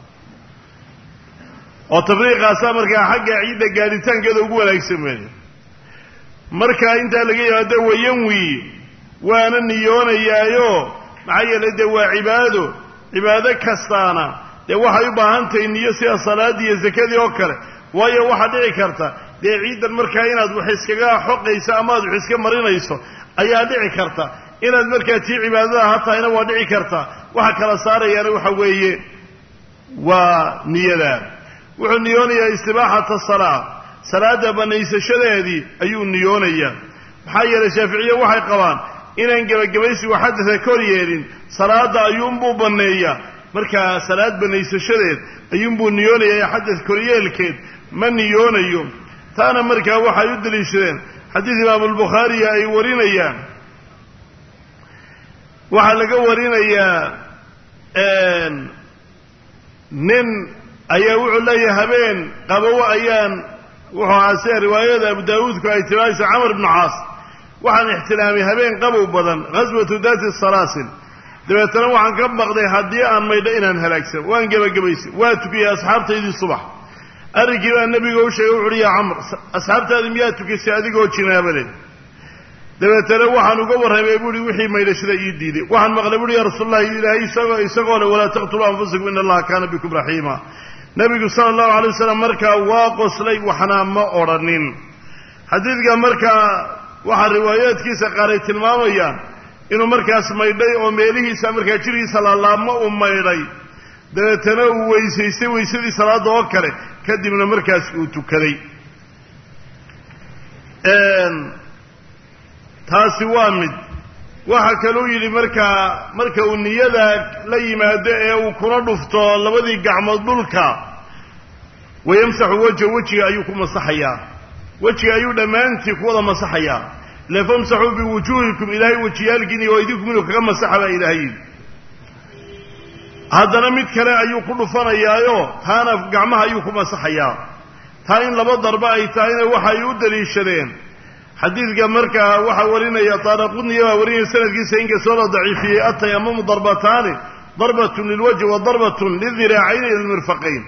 A: oo tafriiqaasaa markaa xagga ciidda gaadhitaankeeda ugu wanaagsan weeye markaa intaa laga yimaado wayanwi waana niyoonayaayo maxaa yeelay dee waa cibaado cibaado kastaana dee waxay u baahan tahay niyo sida salaadii iyo sakadii oo kale waayo waxaa dhici karta dee ciiddan markaa inaad wax iskaga xoqayso ama aad wax iska marinayso ayaa dhici karta inaad markaa tii cibaadada ha tahayna waa dhici karta waxa kala saarayaana waxa weeye waa niyada wuxuu niyoonayaa istibaaxata salaa salaada banaysashadeedii ayuu niyoonayaa maxaa yeelay shaaficiye waxay qabaan inaan gebagabaysigu xadada kor yeelin salaada ayuunbuu banneeyaa markaa salaad banaysashadeed ayuunbuu niyoonayaa xadad koryeelkeed ma niyoonayo taana markaa waxay u daliishadeen xadiid imaamulbukhaariya ay warinayaan waxaa laga warinayaa nin ayaa wuxuu leeyahay habeen qabowo ayaan wuxuu ahaa sida riwaayada abu daawuudku ay tilmaamayso camar ibnu caas waxaan ixtilaamay habeen qabow badan ghaswatu daati salaasil dabeetana waxaan ka baqday haddii aan maydho inaan halaagsan waan gebagabaysay waa tukiyey asxaabtaydii subax arrinkii baa nebiga u sheegay wuxuuhi yaa camr asxaabtaadii miyaa tukisay adigoo jinaabale dabeetana waxaan uga warramay buuhi wixii maydhashada ii diiday waxaan maqlay buuhi yaa rasuulallahi ilaahay isagoo isagoo le walaa taqtuluu anfusakum ina allaha kaana bikum raxiima nebigu sala allahu alay wasalam markaa waa qoslay waxna ma odhanin xadiidka markaa waxaa riwaayaadkiisa qaar ay tilmaamayaan inuu markaas maydhay oo meelihiisa markaa jirigiisa laalaabma uu maydhay dabeetana uu weysaystay weysadii salaadda oo kale kadibna markaas uu tukaday taasi waa mid waxaa kaluu yidhi markaa marka uu niyada la yimaado ee uu kuna dhufto labadii gacmood dhulka wayamsaxu wajha wejiga ayuu ku masaxayaa wejiga ayuu dhammaantii ku wada masaxayaa le famsaxuu biwujuuhikum ilaahay wejiyaalkiin iyo idinku inuu kaga masaxa baa ilaahay yidhi haddana mid kale ayuu ku dhufanayaayo taana gacmaha ayuu ku masaxayaa taa in laba darba ay tahayna waxay u daliishadeen xadiidka markaa waxa warinaya Taaraquni waa warinaya sanadkiisa in ka soo daciifiyay at-tayammum darbataani darbatun lilwajhi wa darbatun lidhira'ayn ila almirfaqayn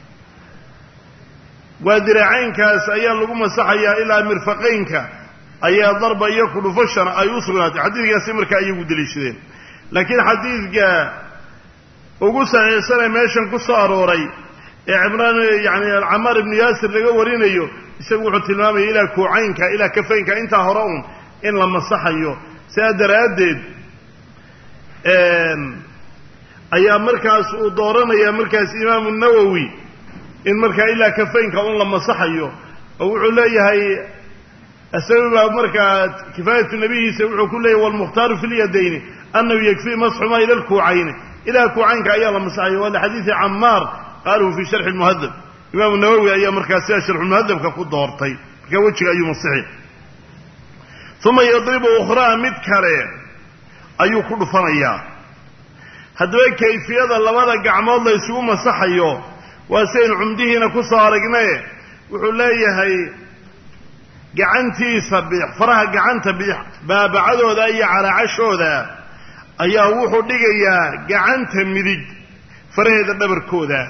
A: wa dhira'aynkaas ayaa lagu masaxayaa ilaa mirfaqaynka ayaa darba iyo ku dhufashana ay u sugnaatay xadiidkaasi markaa ay ugu daliishadeen laakiin xadiidka ugu saxiixsan meeshan ku soo arooray ee Imraan yaani Ammar ibn Yasir laga warinayo isagu wuxuu tilmaamay ilaa kuucaynka ilaa kafaynka inta hore un in la masaxayo sidaa daraadeed een ayaa markaas uu dooranaya markaas Imaam an-Nawawi in markaa ilaa kafaynka un la masaxayo oo wuxuu leeyahay asbaba markaa kifaayatu nabiyiisa wuxuu ku leeyahay wal mukhtar fil yadayn annahu yakfi masxu ma ila al-kuucayn ila kuucaynka ayaa la masaxayo wala xadiisi Ammar قالوا في شرح المهذب إمام النووي أيام مركز شرح المهذب كقول دورتي كوجه أي مصحي ثم يضرب أخرى متكرة أي كل فنيا هذا كيفية الله قعم الله يسوع مصحيه وسين عمده نكسر رجناه وحلايه هي قعنتي صبيح فرها قعنت بيح باب عدو ذا على عشو ذا أيه وحو دقيا قعنت مدج فرها الدبر كوذا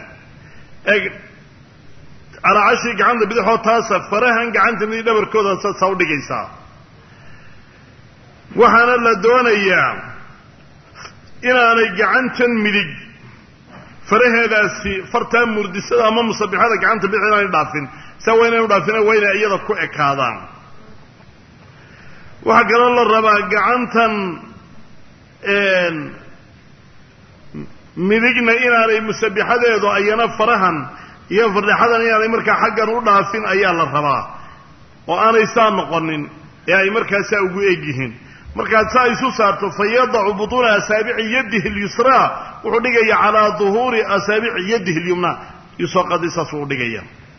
A: على عشق عند بدحو تاسف فرهن قعنت من دبر كودا سو دغيسا waxana la doonayaa inaanay gacantan midig faraheedaasi fartaan murdisada ama musabbixada gacanta bixinaan dhaafin sawayna u dhaafina wayna iyada ku ekaadaan waxa kale la rabaa gacantan een midigna inaanay musabbixadeedu ayana farahan iyo fardhaxadan inaanay markaa xaggan u dhaafin ayaa la rabaa oo aanay saa noqonin ee ay markaas ugu eegyihiin markaad saa isu saarto fayadacu butuna asaabici yadihi al-yusra wuxuu dhigaya ala dhuhuri asaabici yadihi al-yumna yusoo qadisa soo dhigaya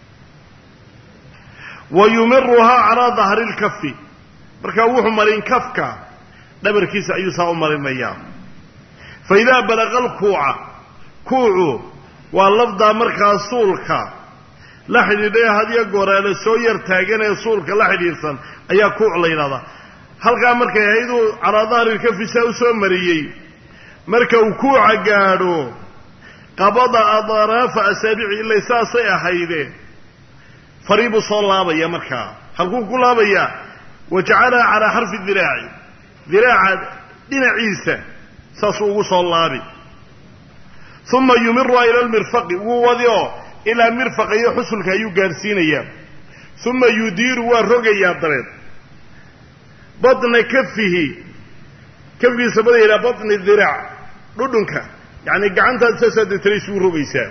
A: wa yumirruha ala dhahri al-kaffi markaa wuxuu marin kafka dhabarkiisa ayuu saa u marinaya فإذا بلغ الكوع كوع واللفظ مركا صولك لا حديد هذه قرآن سوير تاجنا صولك لا حديثا أي كوع لينا هل قام مركا يعيدوا على ظهر الكف سو سو مريي مركا وكوع قالوا قبض أضراف أسابيع إلا ساسي حيده فريب صلابة يا مركا هل كوع كلها بيا وجعلها على حرف الذراع ذراع دين عيسى ساسو صلابي ثم يمر إلى المرفق ووضعه إلى مرفق يحسلك يقارسينيا ثم يدير ورقيا طريق بطن كفه كفه سبدا إلى بطن الذراع ردنك يعني قعنت تسد تريس ورقيسا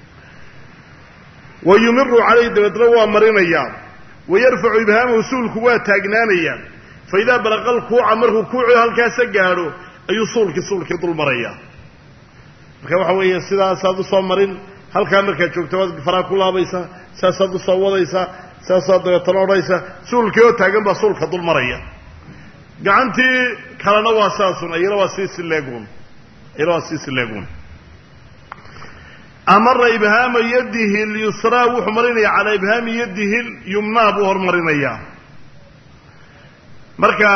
A: ويمر عليه دمتروا مرينيا ويرفع إبهامه سولك واتاقنانيا فإذا بلغ الكوع مره كوع هالكاسا قالوا ayuu suulki suulki dul maraya marka waxa weeye sidaas aad soo marin halka marka joogto wad fara ku laabaysa saas aad soo wadaysa saas aad talooraysa suulki oo taagan ba suulka dul maraya gacantii kalena waa saasun ayana waa si sileegun ayana waa si sileegun amara ibhama yadihi al-yusra wuxuu marinaya ala ibhami yadihi al-yumna buu hormarinaya marka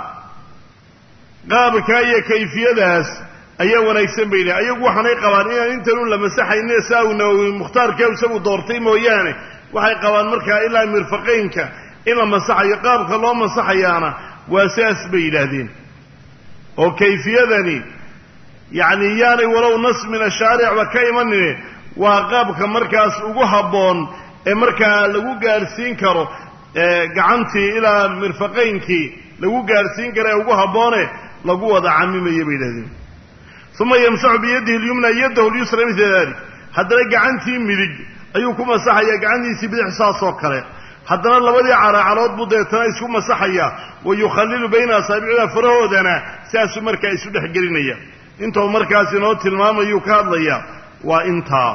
A: qaabka iyo kayfiyadaas ayaa wanaagsan bayna ayagu waxanay qabaan in intan la masaxayna saawna muxtaarka uu doortay mooyaane waxay qabaan markaa ilaa mirfaqeynka in la masaxayo qaabka loo masaxayaana waa saas bay ilaahdeen oo kayfiyadani yaani yaani walaw nas min ash-shari' wa kaymanni waa qaabka markaas ugu haboon ee markaa lagu gaarsiin karo gacantii ilaa mirfaqeynkii lagu gaarsiin karo ugu haboone lagu wada camimayo bayladin thumma yamsahu bi yadihi al-yumna yadahu al-yusra mithla dhalik hadana gacantii midig ayuu ku masaxaya gacantiisa bidix saasoo kale hadana labadii caraacalood buu deetana isku masaxaya oo yukhallilu bayna asabi'ida farahoodana saas markaa isu dhaxgelinaya inta markaas inoo tilmaamayo ka hadlaya waa inta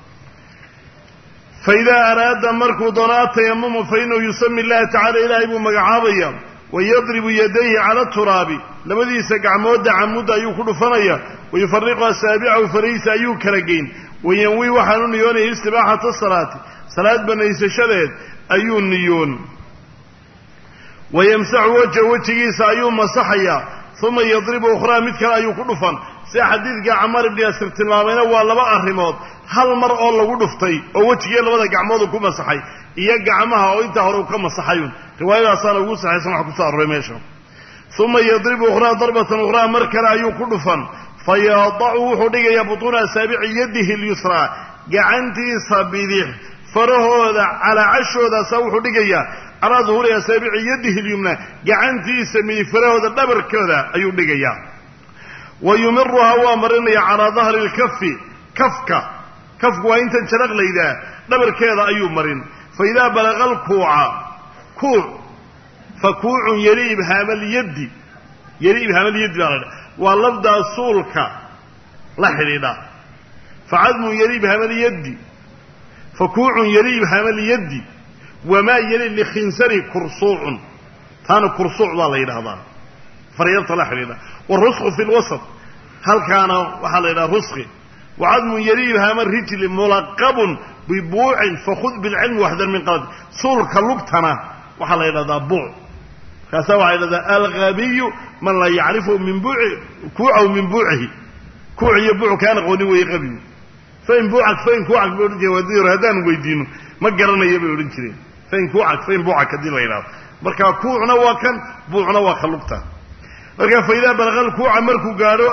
A: فإذا أراد مركو ضنات يمم فإنه يسمي الله تعالى إلهي بمقعابيا ويضرب يديه على التراب لماذا يسقع مودة عمودة يوكل فنيا ويفرق أسابيعه فريس أيوك كرقين وينوي وحنون يوني استباحة الصلاة صلاة بنيس شدد أيون نيون ويمسح وجه وجهيسا أيو مسحيا ثم يضرب أخرى مثل أيو كدفا سي حديث عمار بن ياسر تلمامين والله أرمود هل مرء الله ودفتي ووجهي لبدا قعمود كو مسحي إيا قعمها أو إنت هرو كما مسحيون رواية صالة وصحي سمح كسار رميشا ثم يضرب أخرى ضربة أخرى مركل أيو كدفا فيضعه حديقيا بطون أسابع يده اليسرى قعنتي صبيديح فرهوذا على عشوذا سوح حديقيا على ظهور أسابع يده اليمنى قعنتي سمي فرهوذا دبر كذا أيو حديقيا ويمرها وامرنا على ظهر الكف كفك كفك وإنت انشرق ليدا دبر كذا أيو مرن فإذا بلغ الكوع كوع فكوع يلي بهام اليد يلي بهام اليد واللفظ صولك لحرنا فعظم يلي بهام اليد فكوع يلي بهام اليد وما يلي لخنسري كرصوع كان كرصوع لا يرهضا فريضة لحرنا والرسخ في الوسط هل كان وحلنا رسخ وعظم يلي بهام الرجل ملقب ببوع فخذ بالعلم واحذر من قلب صولك لبتنا وحلنا ذا بوع فسوى إلى ذا الغبي من لا يعرفه من بوع كوعه من بوعه كوع يبوع كان غني ويغبي فين بوعك فين كوعك بيورجي ودير هدان ويدينه ما قرنا يبي ورنجرين فين كوعك فين بوعك دي ليلاد marka kuucna waa kan buucna waa khalubta marka fayda balgal kuuca markuu gaaro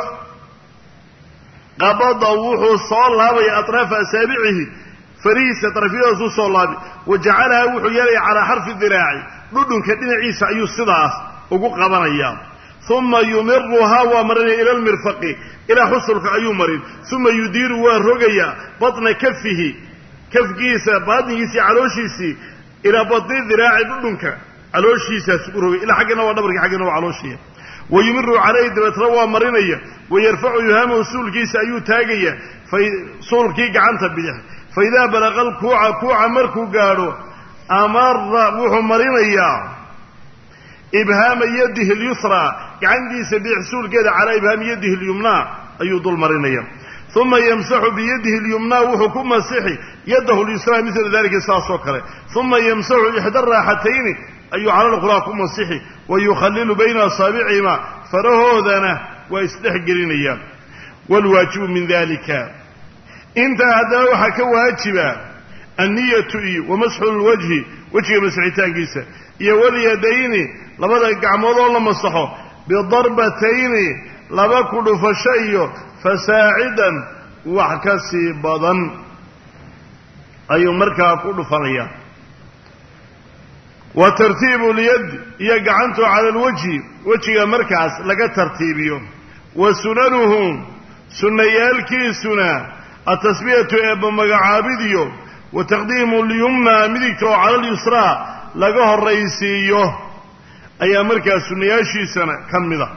A: qabada wuxuu soo laabay atraaf asaabihi fariisa tarafiyadu soo laabi wajacalaha wuxuu yeelay ala harfi diraaci dhudhunka dhinaciisa ayuu sidaas ugu qabanaya thumma yumirruha wa marna ila almirfaqi ila husulka ayuu marin thumma yudiru wa rogaya batna kaffihi kafgiisa baadnigiisa calooshiisi ila batni diraaci dhudhunka calooshiisa surugay ila xaqna waa dhabarka xaqna waa calooshiisa ويمر عليه دبتروا مرينيا ويرفع يهام وسولكيس أيو تاجيا في سولكي جعنت بيه فإذا بلغ الكوع كوع مركو قالوا أمر وحو مرينيا إبهام يده اليسرى عندي سبيع سول كذا على إبهام يده اليمنى أيو ضل مرينيا ثم يمسح بيده اليمنى وحكم مسيحي يده اليسرى مثل ذلك ساس وكره ثم يمسح إحدى الراحتين أي على الأخرى مسيحي ويخلل بين أصابعهما فرهوذنا ويستحقرين إياه والواجب من ذلك انت هذا وحكا واجبا النية ومسح الوجه وجه مسحتان قيسا واليدين لبدا قعمود الله مسحه بضربتين لبكل فشي فساعدا وحكسي بضا أي مركا كل فليا وترتيب اليد يقعنت على الوجه وجه مركز لقى ترتيبيه وسننه سنيالكي سنة التسبية ابن مقعابديو وتقديم اليمنى مدكتو على اليسرى لقاه الرئيسيو أي مركز سنياشي سنة كمذا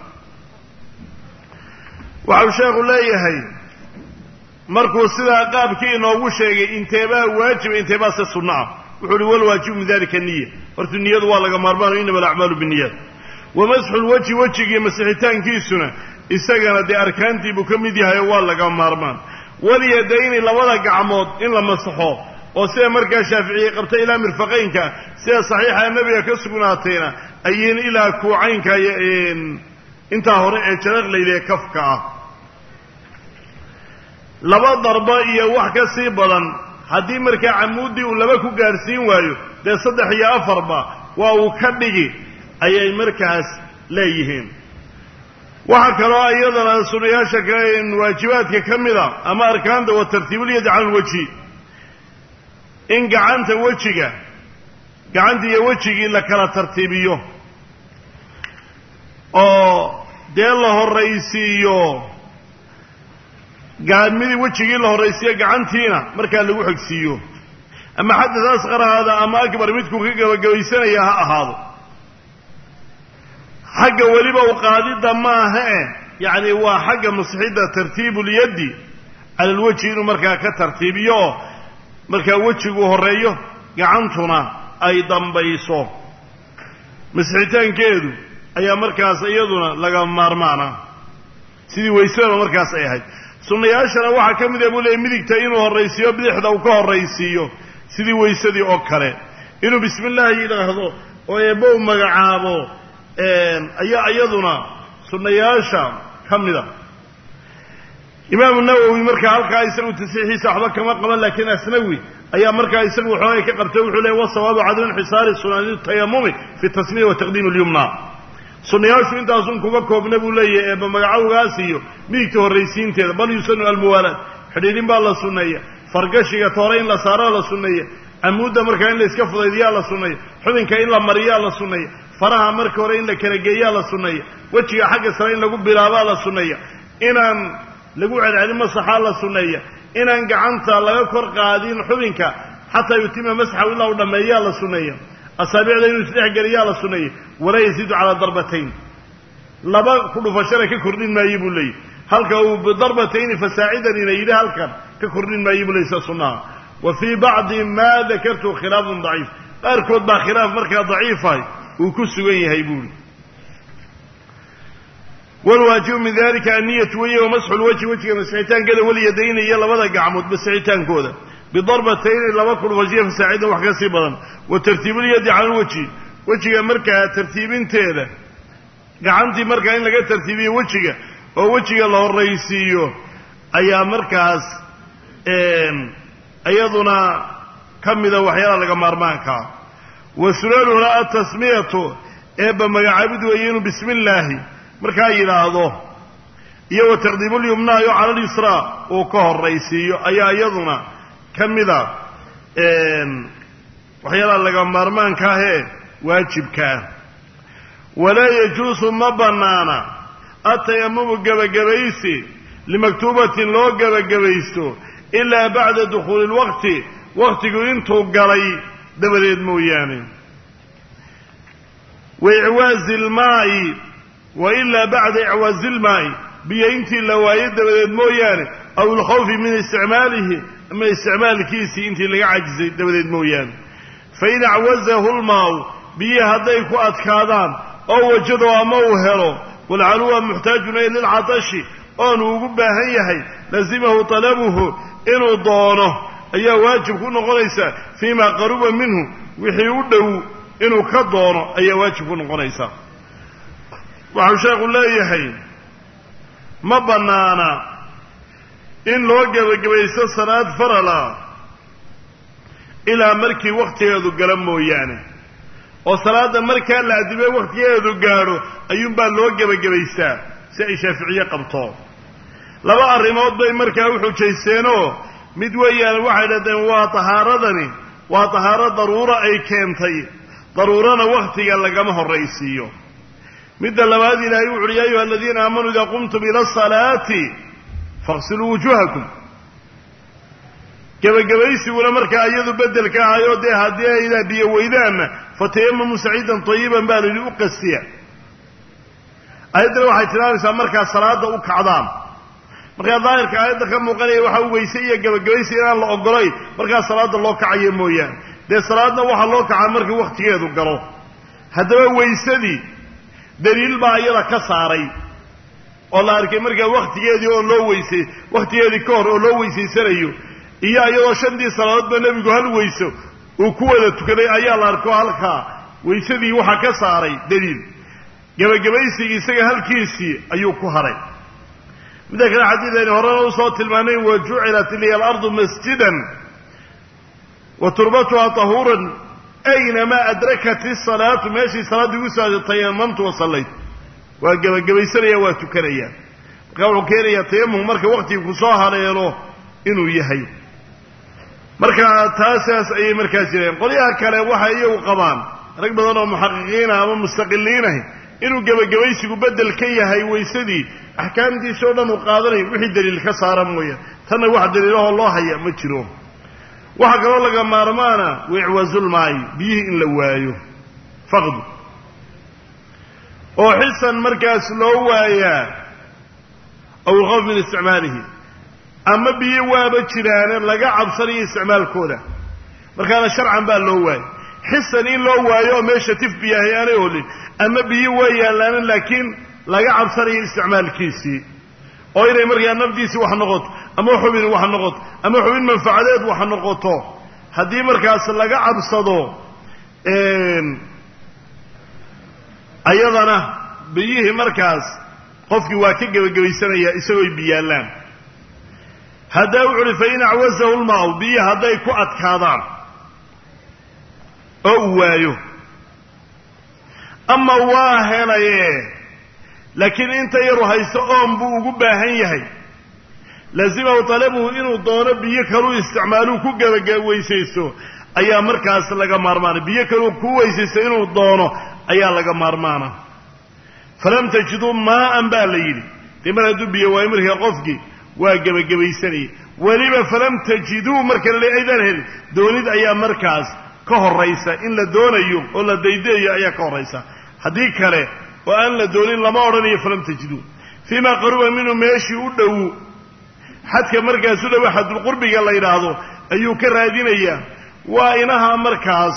A: وعوشاق الله يهي مركز سنة قاب كي نوغو شيء انتباه واجب انتباه سنة وحول والواجب من ذلك النية ورث النية والله مربان إنما الأعمال بالنيات ومسح الوجه وجهي مسحتان كيسنا استغنى دي أركانتي بكمدي هاي والله مربان واليدين لولا قعمود إلا مسحوه وسي مركا شافعي قبت إلى مرفقينك سي صحيح النبي كسقناتينا أيين إلى كوعينك انت هورئ جرق ليلي كفكا لبا ضربائي وحكا سيبلا haddii markaa camuudi uu laba ku gaarsiin waayo dee saddex iyo afarba waa uu ka dhigi ayay markaas leeyihiin waxa kaloo iyadana sunayaasha waajibaadka ka mida ama arkaanta wa tartiibuliyad cala alwajhi in gacanta wejiga gacanta iyo wejigii la kala tartiibiyo oo dee la horraysiiyo gacmidii wejigii la horraysiyo gacantiina markaa lagu xigsiiyo ama xadad asqar hada ama akbar midku ka gabagabaysanaya ha ahaado xagga weliba u qaadida maaha eh yacni waa xagga masxidda tartiibu lyaddi cala alwajhi inuu markaa ka tartiibiyo markaa wejigu horreeyo gacantuna ay dambayso masxitaankeedu ayaa markaas iyaduna laga maarmaana sidii waysadaba markaas ay ahayd sunnayaashana waxaa ka mid ah buu leeyay midigta inuu horraysiiyo bidixda uu ka horraysiiyo sidii waysadii oo kale inuu bismi illaahi yidhaahdo oo eebbow magacaabo ayaa iyaduna sunnayaasha ka mida imaamu nawowi markaa halkaa isagu tasiixiisa waxba kama qaban laakiin asnawi ayaa markaa isagu waxoogay ka qabtay wuxuu leeyay wasawaabu cadu inxisaari sunani tayamumi fi tasmiya wa taqdiim alyumna sunnayaashu intaasun kuma koobna buu leeyahay eebba magacawgaas iyo midigta horraysiinteeda bal yusanu almuwaalaad xidhiidhin baa la sunneeya fargashiga toore in la saaro la sunneeya camuudda markaa in la iska fudaydiyaa la sunneeya xubinka in la mariyaa la sunneeya faraha marka hore in la kala geeyaa la sunneeya wejiga xagga sare in lagu bilaabaa la sunneeya inaan lagu celcelin masaxaa la sunneeya inaan gacanta laga kor qaadin xubinka xataa yutima masxahu ilaa u dhammeeyaa la sunneeya asaabicda inuu isdhex geliyaa la sunneeya walaa yasiidu calaa darbatayn laba ku dhufashana ka kordhin maayo buu leeyahy halka uu bidarbatayni fasaacidanina yidhi halkan ka kordhin maayo buu leeyay sa sunnaha wa fii bacdi maa dakartu khilaafun daciif qaarkood baa khilaaf markaa daciifahay uu ku sugan yahay buuhi walwaajibu min dalika anniyatu weeye wamasxu lwajhi wejiga masixitaankada walyadayni iyo labada gacmood masixitaankooda bidarbatayni laba kudhufashiya fasaacidan wax ka sii badan wa tartiibulyadi cala lwajhi wejiga markaa tartiibinteeda gacantii markaa in laga tartiibiyo wejiga oo wejiga la horraysiiyo ayaa markaas iyaduna ka mida waxyaalaha laga maarmaankaa wa sunanuna atasmiyatu eebba magacaabid weeye inuu bismi illaahi markaa yidhaahdo iyo wa taqdiimulyumnaa iyo cala alyusraa uu ka horraysiiyo ayaa iyaduna ka mida waxyaalaha laga maarmaanka ahee waajibkaa walaa yajuusu ma bannaana atayamumu gebagabaysi limaktuubatin loo gebagabaysto ilaa bacda dukhuuli lwaqti waqtigu intuu galay dabadeed mooyaane wa icwaazi ilmaa'i wa ilaa bacda icwaazi ilmaa'i biyo intii la waayo dabadeed mooyaane aw ilkhawfi min isticmaalihi ama isticmaalkiisii intii laga cajisay dabadeed mooyaane fain acwazahu lmaa'u biyi hadday ku adkaadaan oo wajado ama uu helo walcaluwa muxtaajun ay lilcatashi oonu ugu baahan yahay lazimahu talabuhu inuu doono ayaa waajib ku noqonaysaa fii ma qaruba minhu wixii u dhow inuu ka doono ayaa waajib ku noqonaysaa waxau sheekhu leeyahay ma bannaana in loo gebagabaysto salaad farala ilaa markii wakhtigeedu gala mooyaane oo salaadda markaa la adimay wakhtigeedu gaadho ayuunbaa loo gebagabaystaa si ay shaaficiye qabto laba arrimood bay markaa u xujaysteenoo mid weeyaan waxay dhahdeen waa tahaaradani waa tahaaro daruuro ay keentay daruurana wakhtiga lagama horraysiiyo midda labaad ilaahay wuxu uhi yaa ayuha aladiina aamanuu idaa qumtum ila asalaati faqsiluu wujuuhakum gebagabaysiguna markaa iyadu beddelka ahayoo dee haddii aydaa biyo weydaanna fatayamamu saciidan tayiban baa layidhi u qastiya ayaddana waxay tilmaamaysaa markaa salaada u kacdaan markaa daahirka aayadda ka muuqanaya waxa u weyse iyo gebagabaysi inaan la ogolayn markaa salaada loo kacayo mooyaane dee salaadna waxaa loo kacaa markii wakhtigeedu galo haddaba weysadii daliil baa iyada ka saaray oo la arkay markaa wakhtigeedii oo loo weysay wakhtigeedii ka hor oo loo weysaysanayo iyo iyadoo shantii salaadoodba nebigu hal weyso uu ku wada tukaday ayaa la arko halkaa weysadii waxaa ka saaray daliil gebagabaysigii isaga halkiisii ayuu ku haray midda kale xadiidayni horena usoo tilmaanay wa jucilat liya alardu masjidan wa turbatuha tahuuran aynamaa adrakat isalaatu meeshii salaaddii ugu socday tayamamtu wa sallayt waa gebagabaysanaya waa tukanaya markaa wuxuu keenayaa tayamum marka wakhtiga ku soo haleelo inuu yahay marka taasaas ayay markaas jireen qolyaha kale waxay iyagu qabaan rag badan oo muxaqiqiina ama mustaqiliinah inuu gebagabaysigu beddel ka yahay weysadii axkaamtiisa o dhan uu qaadanayo wixii daliil ka saara mooya tanna wax daliilahoo loo haya ma jiro waxaa kaloo laga maarmaana waicwaazulmaayi biyihii in la waayo faqdu oo xisan markaas loo waayaa aw ilkhawf min isticmaalihi ama biyo waaba jiraane laga cabsanayo isticmaalkooda markaana sharcan baa loo waayay xisan in loo waayo oo meesha tif biyahay aanay olin ama biyo waa yaallaana laakiin laga cabsanayo isticmaalkiisii oo inay markaa nafdiisii wax noqoto ama xubin wax noqoto ama xubin manfacadeed wax noqoto haddii markaas laga cabsado ayadana biyihii markaas qofkii waa ka gebagabaysanaya isagoo biyaalaan haddaa wuxu uhi fa in acwasahu lmaa'u biyihi hadday ku adkaadaan oo u waayo ama waa helaye laakiin inta yaru haysto oon buu ugu baahan yahay laasimahu talabuhu inuu doono biyo kaluu isticmaaluu ku gebagabaysaysto ayaa markaas laga maarmaana biyo kaluu ku weysaysto inuu doono ayaa laga maarmaana falam tajiduu maa'an baa la yidhi dee mar hadduu biyo waayo markaa qofkii waa gebagabaysanayay weliba falam tajiduu marka la aydaan helin doonid ayaa markaas ka horaysa in la doonayo oo la daydayo ayaa ka horaysa haddii kale oo aan la doonin lama odhanayo falam tajiduu fiima qaruba minhu meeshii u dhow xadka markaas u dhow xadulqurbiga la yidhaahdo ayuu ka raadinayaa waa inaha markaas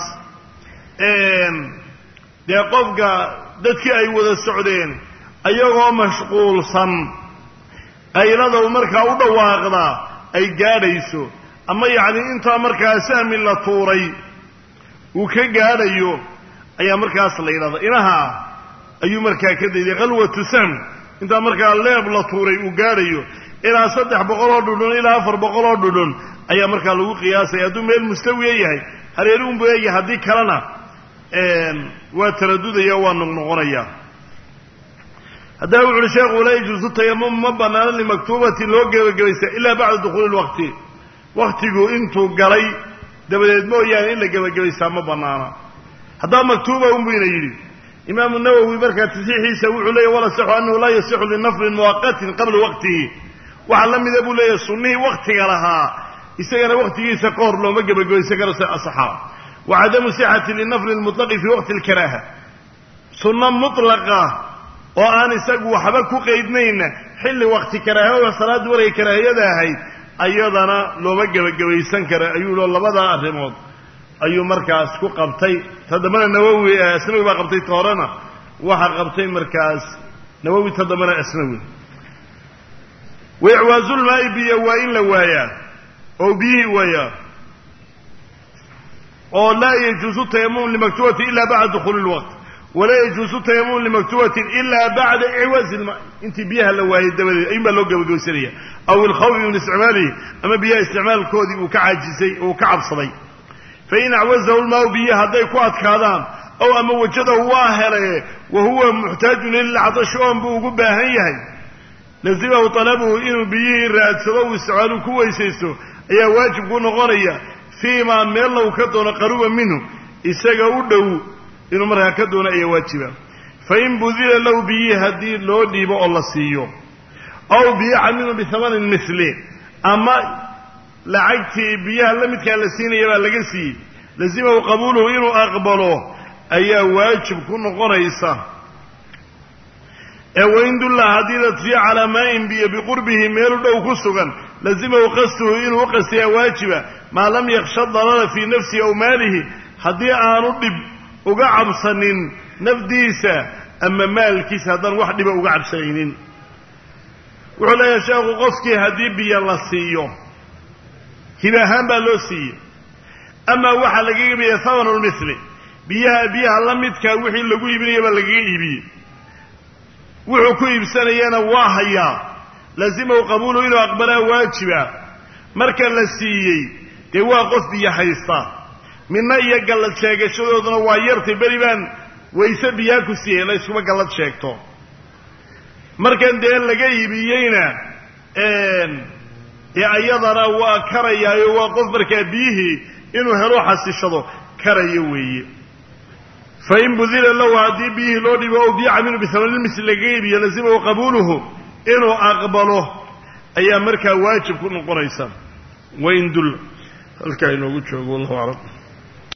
A: dee qofka dadkii ay wada socdeen ayagoo mashquulsan ayladow markaa u dhawaaqdaa ay gaadhayso ama yacni intaa markaa sahmi la tuuray uu ka gaadhayo ayaa markaas la yidhahda inaha ayuu markaa ka dayday qalwatu sahm intaa markaa leeb la tuuray uu gaadhayo ilaa saddex boqol oo dhudhun ilaa afar boqol oo dhudhun ayaa markaa lagu qiyaasaya hadduu meel mustawiya yahay hareeruunbu eegyahay haddii kalena waa taradudaya waa noqnoqonaya haddaa wuxu uhi sheekhu laa yajuusu tayamum ma banaano limaktuubatin loo gebagabaysta ilaa bacda dukhuuli lwaqti waktigu intuu galay dabadeed mooyaane in la gebagabaystaa ma banaana haddaa maktuuba unbu ina yidhi imaamu nawowi markaa tasiixiisa wuxuu leeyahy wala saxu annahu laa yasixu linaflin muwaqatin qabla waqtihi waxaa la mida buu leeyahay sunnihii waktiga lahaa isagana waktigiisa ka hor looma gebagabaysan karo si asaxaa wa cadamu sixati linafli lmutlaqi fii waqti alkaraaha sunno mutlaqa oo aan isagu waxba ku qaydnayna xilli wakti karaaha salaadda warkay karaahiyada ahayd ayadana looma gebagabaysan kara ayuu lo labadaa arrimood ayuu markaas ku qabtay tadambana nawowi asnawi baa qabtay ta horena waxaa qabtay markaas nawowi tadambana asnawi waicwaazulmaa'i biyo waa in la waayaa oo biyihii waayaa oo laa yajuusu tayamum limaktubatin ila bacda dukhuuli lwaqt walaa yajuusu tayamum limaktubatin ilaa bacda icwaazi ilma intii biyaha la waayay dabadeed ayuun baa loo gebagabaysanaya aw ilkhawfi min isticmaalihi ama biyaha isticmaalkoodii uu ka caajisay uu ka cabsaday fain acwazahu lmaau biyihi hadday ku adkaadaan ow ama wajadahu waa hele wa huwa muxtaajun lilcatashi oon buu ugu baahan yahay lazimahu talabuhu inuu biyihii raadsado uu isticmaaluu ku weysaysto ayaa waajib ku noqonaya fii maa meelna uu ka doono qaruba minhu isaga u dhow inuu markaa ka doono ayaa waajiba fain budila lahu biyihii haddii loo dhiibo oo la siiyo aw biyaca minhu bihamanin misli ama lacagtii biyaha la midkaa la siinaya baa laga siiyey lazimahu qabuuluhu inuu aqbalo ayaa waajib ku noqonaysa ee wain dulla haddii la tusiyo calaa maa'in biyo biqurbihi meelu dhow ku sugan lazimahu qastuhu inuu u qastiyaa waajiba maa lam yaksha darara fii nafsihi aw maalihi haddii aanu dhib uga cabsanin nafdiisa ama maalkiisa haddaan wax dhiba uga cabsanaynin wuxuu leeyahay sheekhu qofkii haddii biyo la siiyo hiba ahaan baa loo siiyey amaa waxaa lagaga iibiyey hamanulmithli biyaha biyaha la midkaa wixii lagu iibinaya baa lagaga iibiyey wuxuu ku iibsanayana waa hayaa lazimahu qabuuluhu inuu aqbalaa waajiba marka la siiyey dee waa qof biyo haysta midna iyo gallad sheegashadooduna waa yartay beri baan wayse biyaa ku siiyey la yskuma gallad sheegto markan dee laga iibiyeyna dee ayadana waa karayaayo waa qof markaa biyihii inuu helo xasishado karayo weeye fain budila lahu haddii biyihii loo dhibo ow biyaca minhu bihamanilmisli lagaga iibiyo lazimahu qabuuluhu inuu aqbalo ayaa markaa waajib ku noqonaysa wain dulla halkaa inoogu joogo wallahu aclam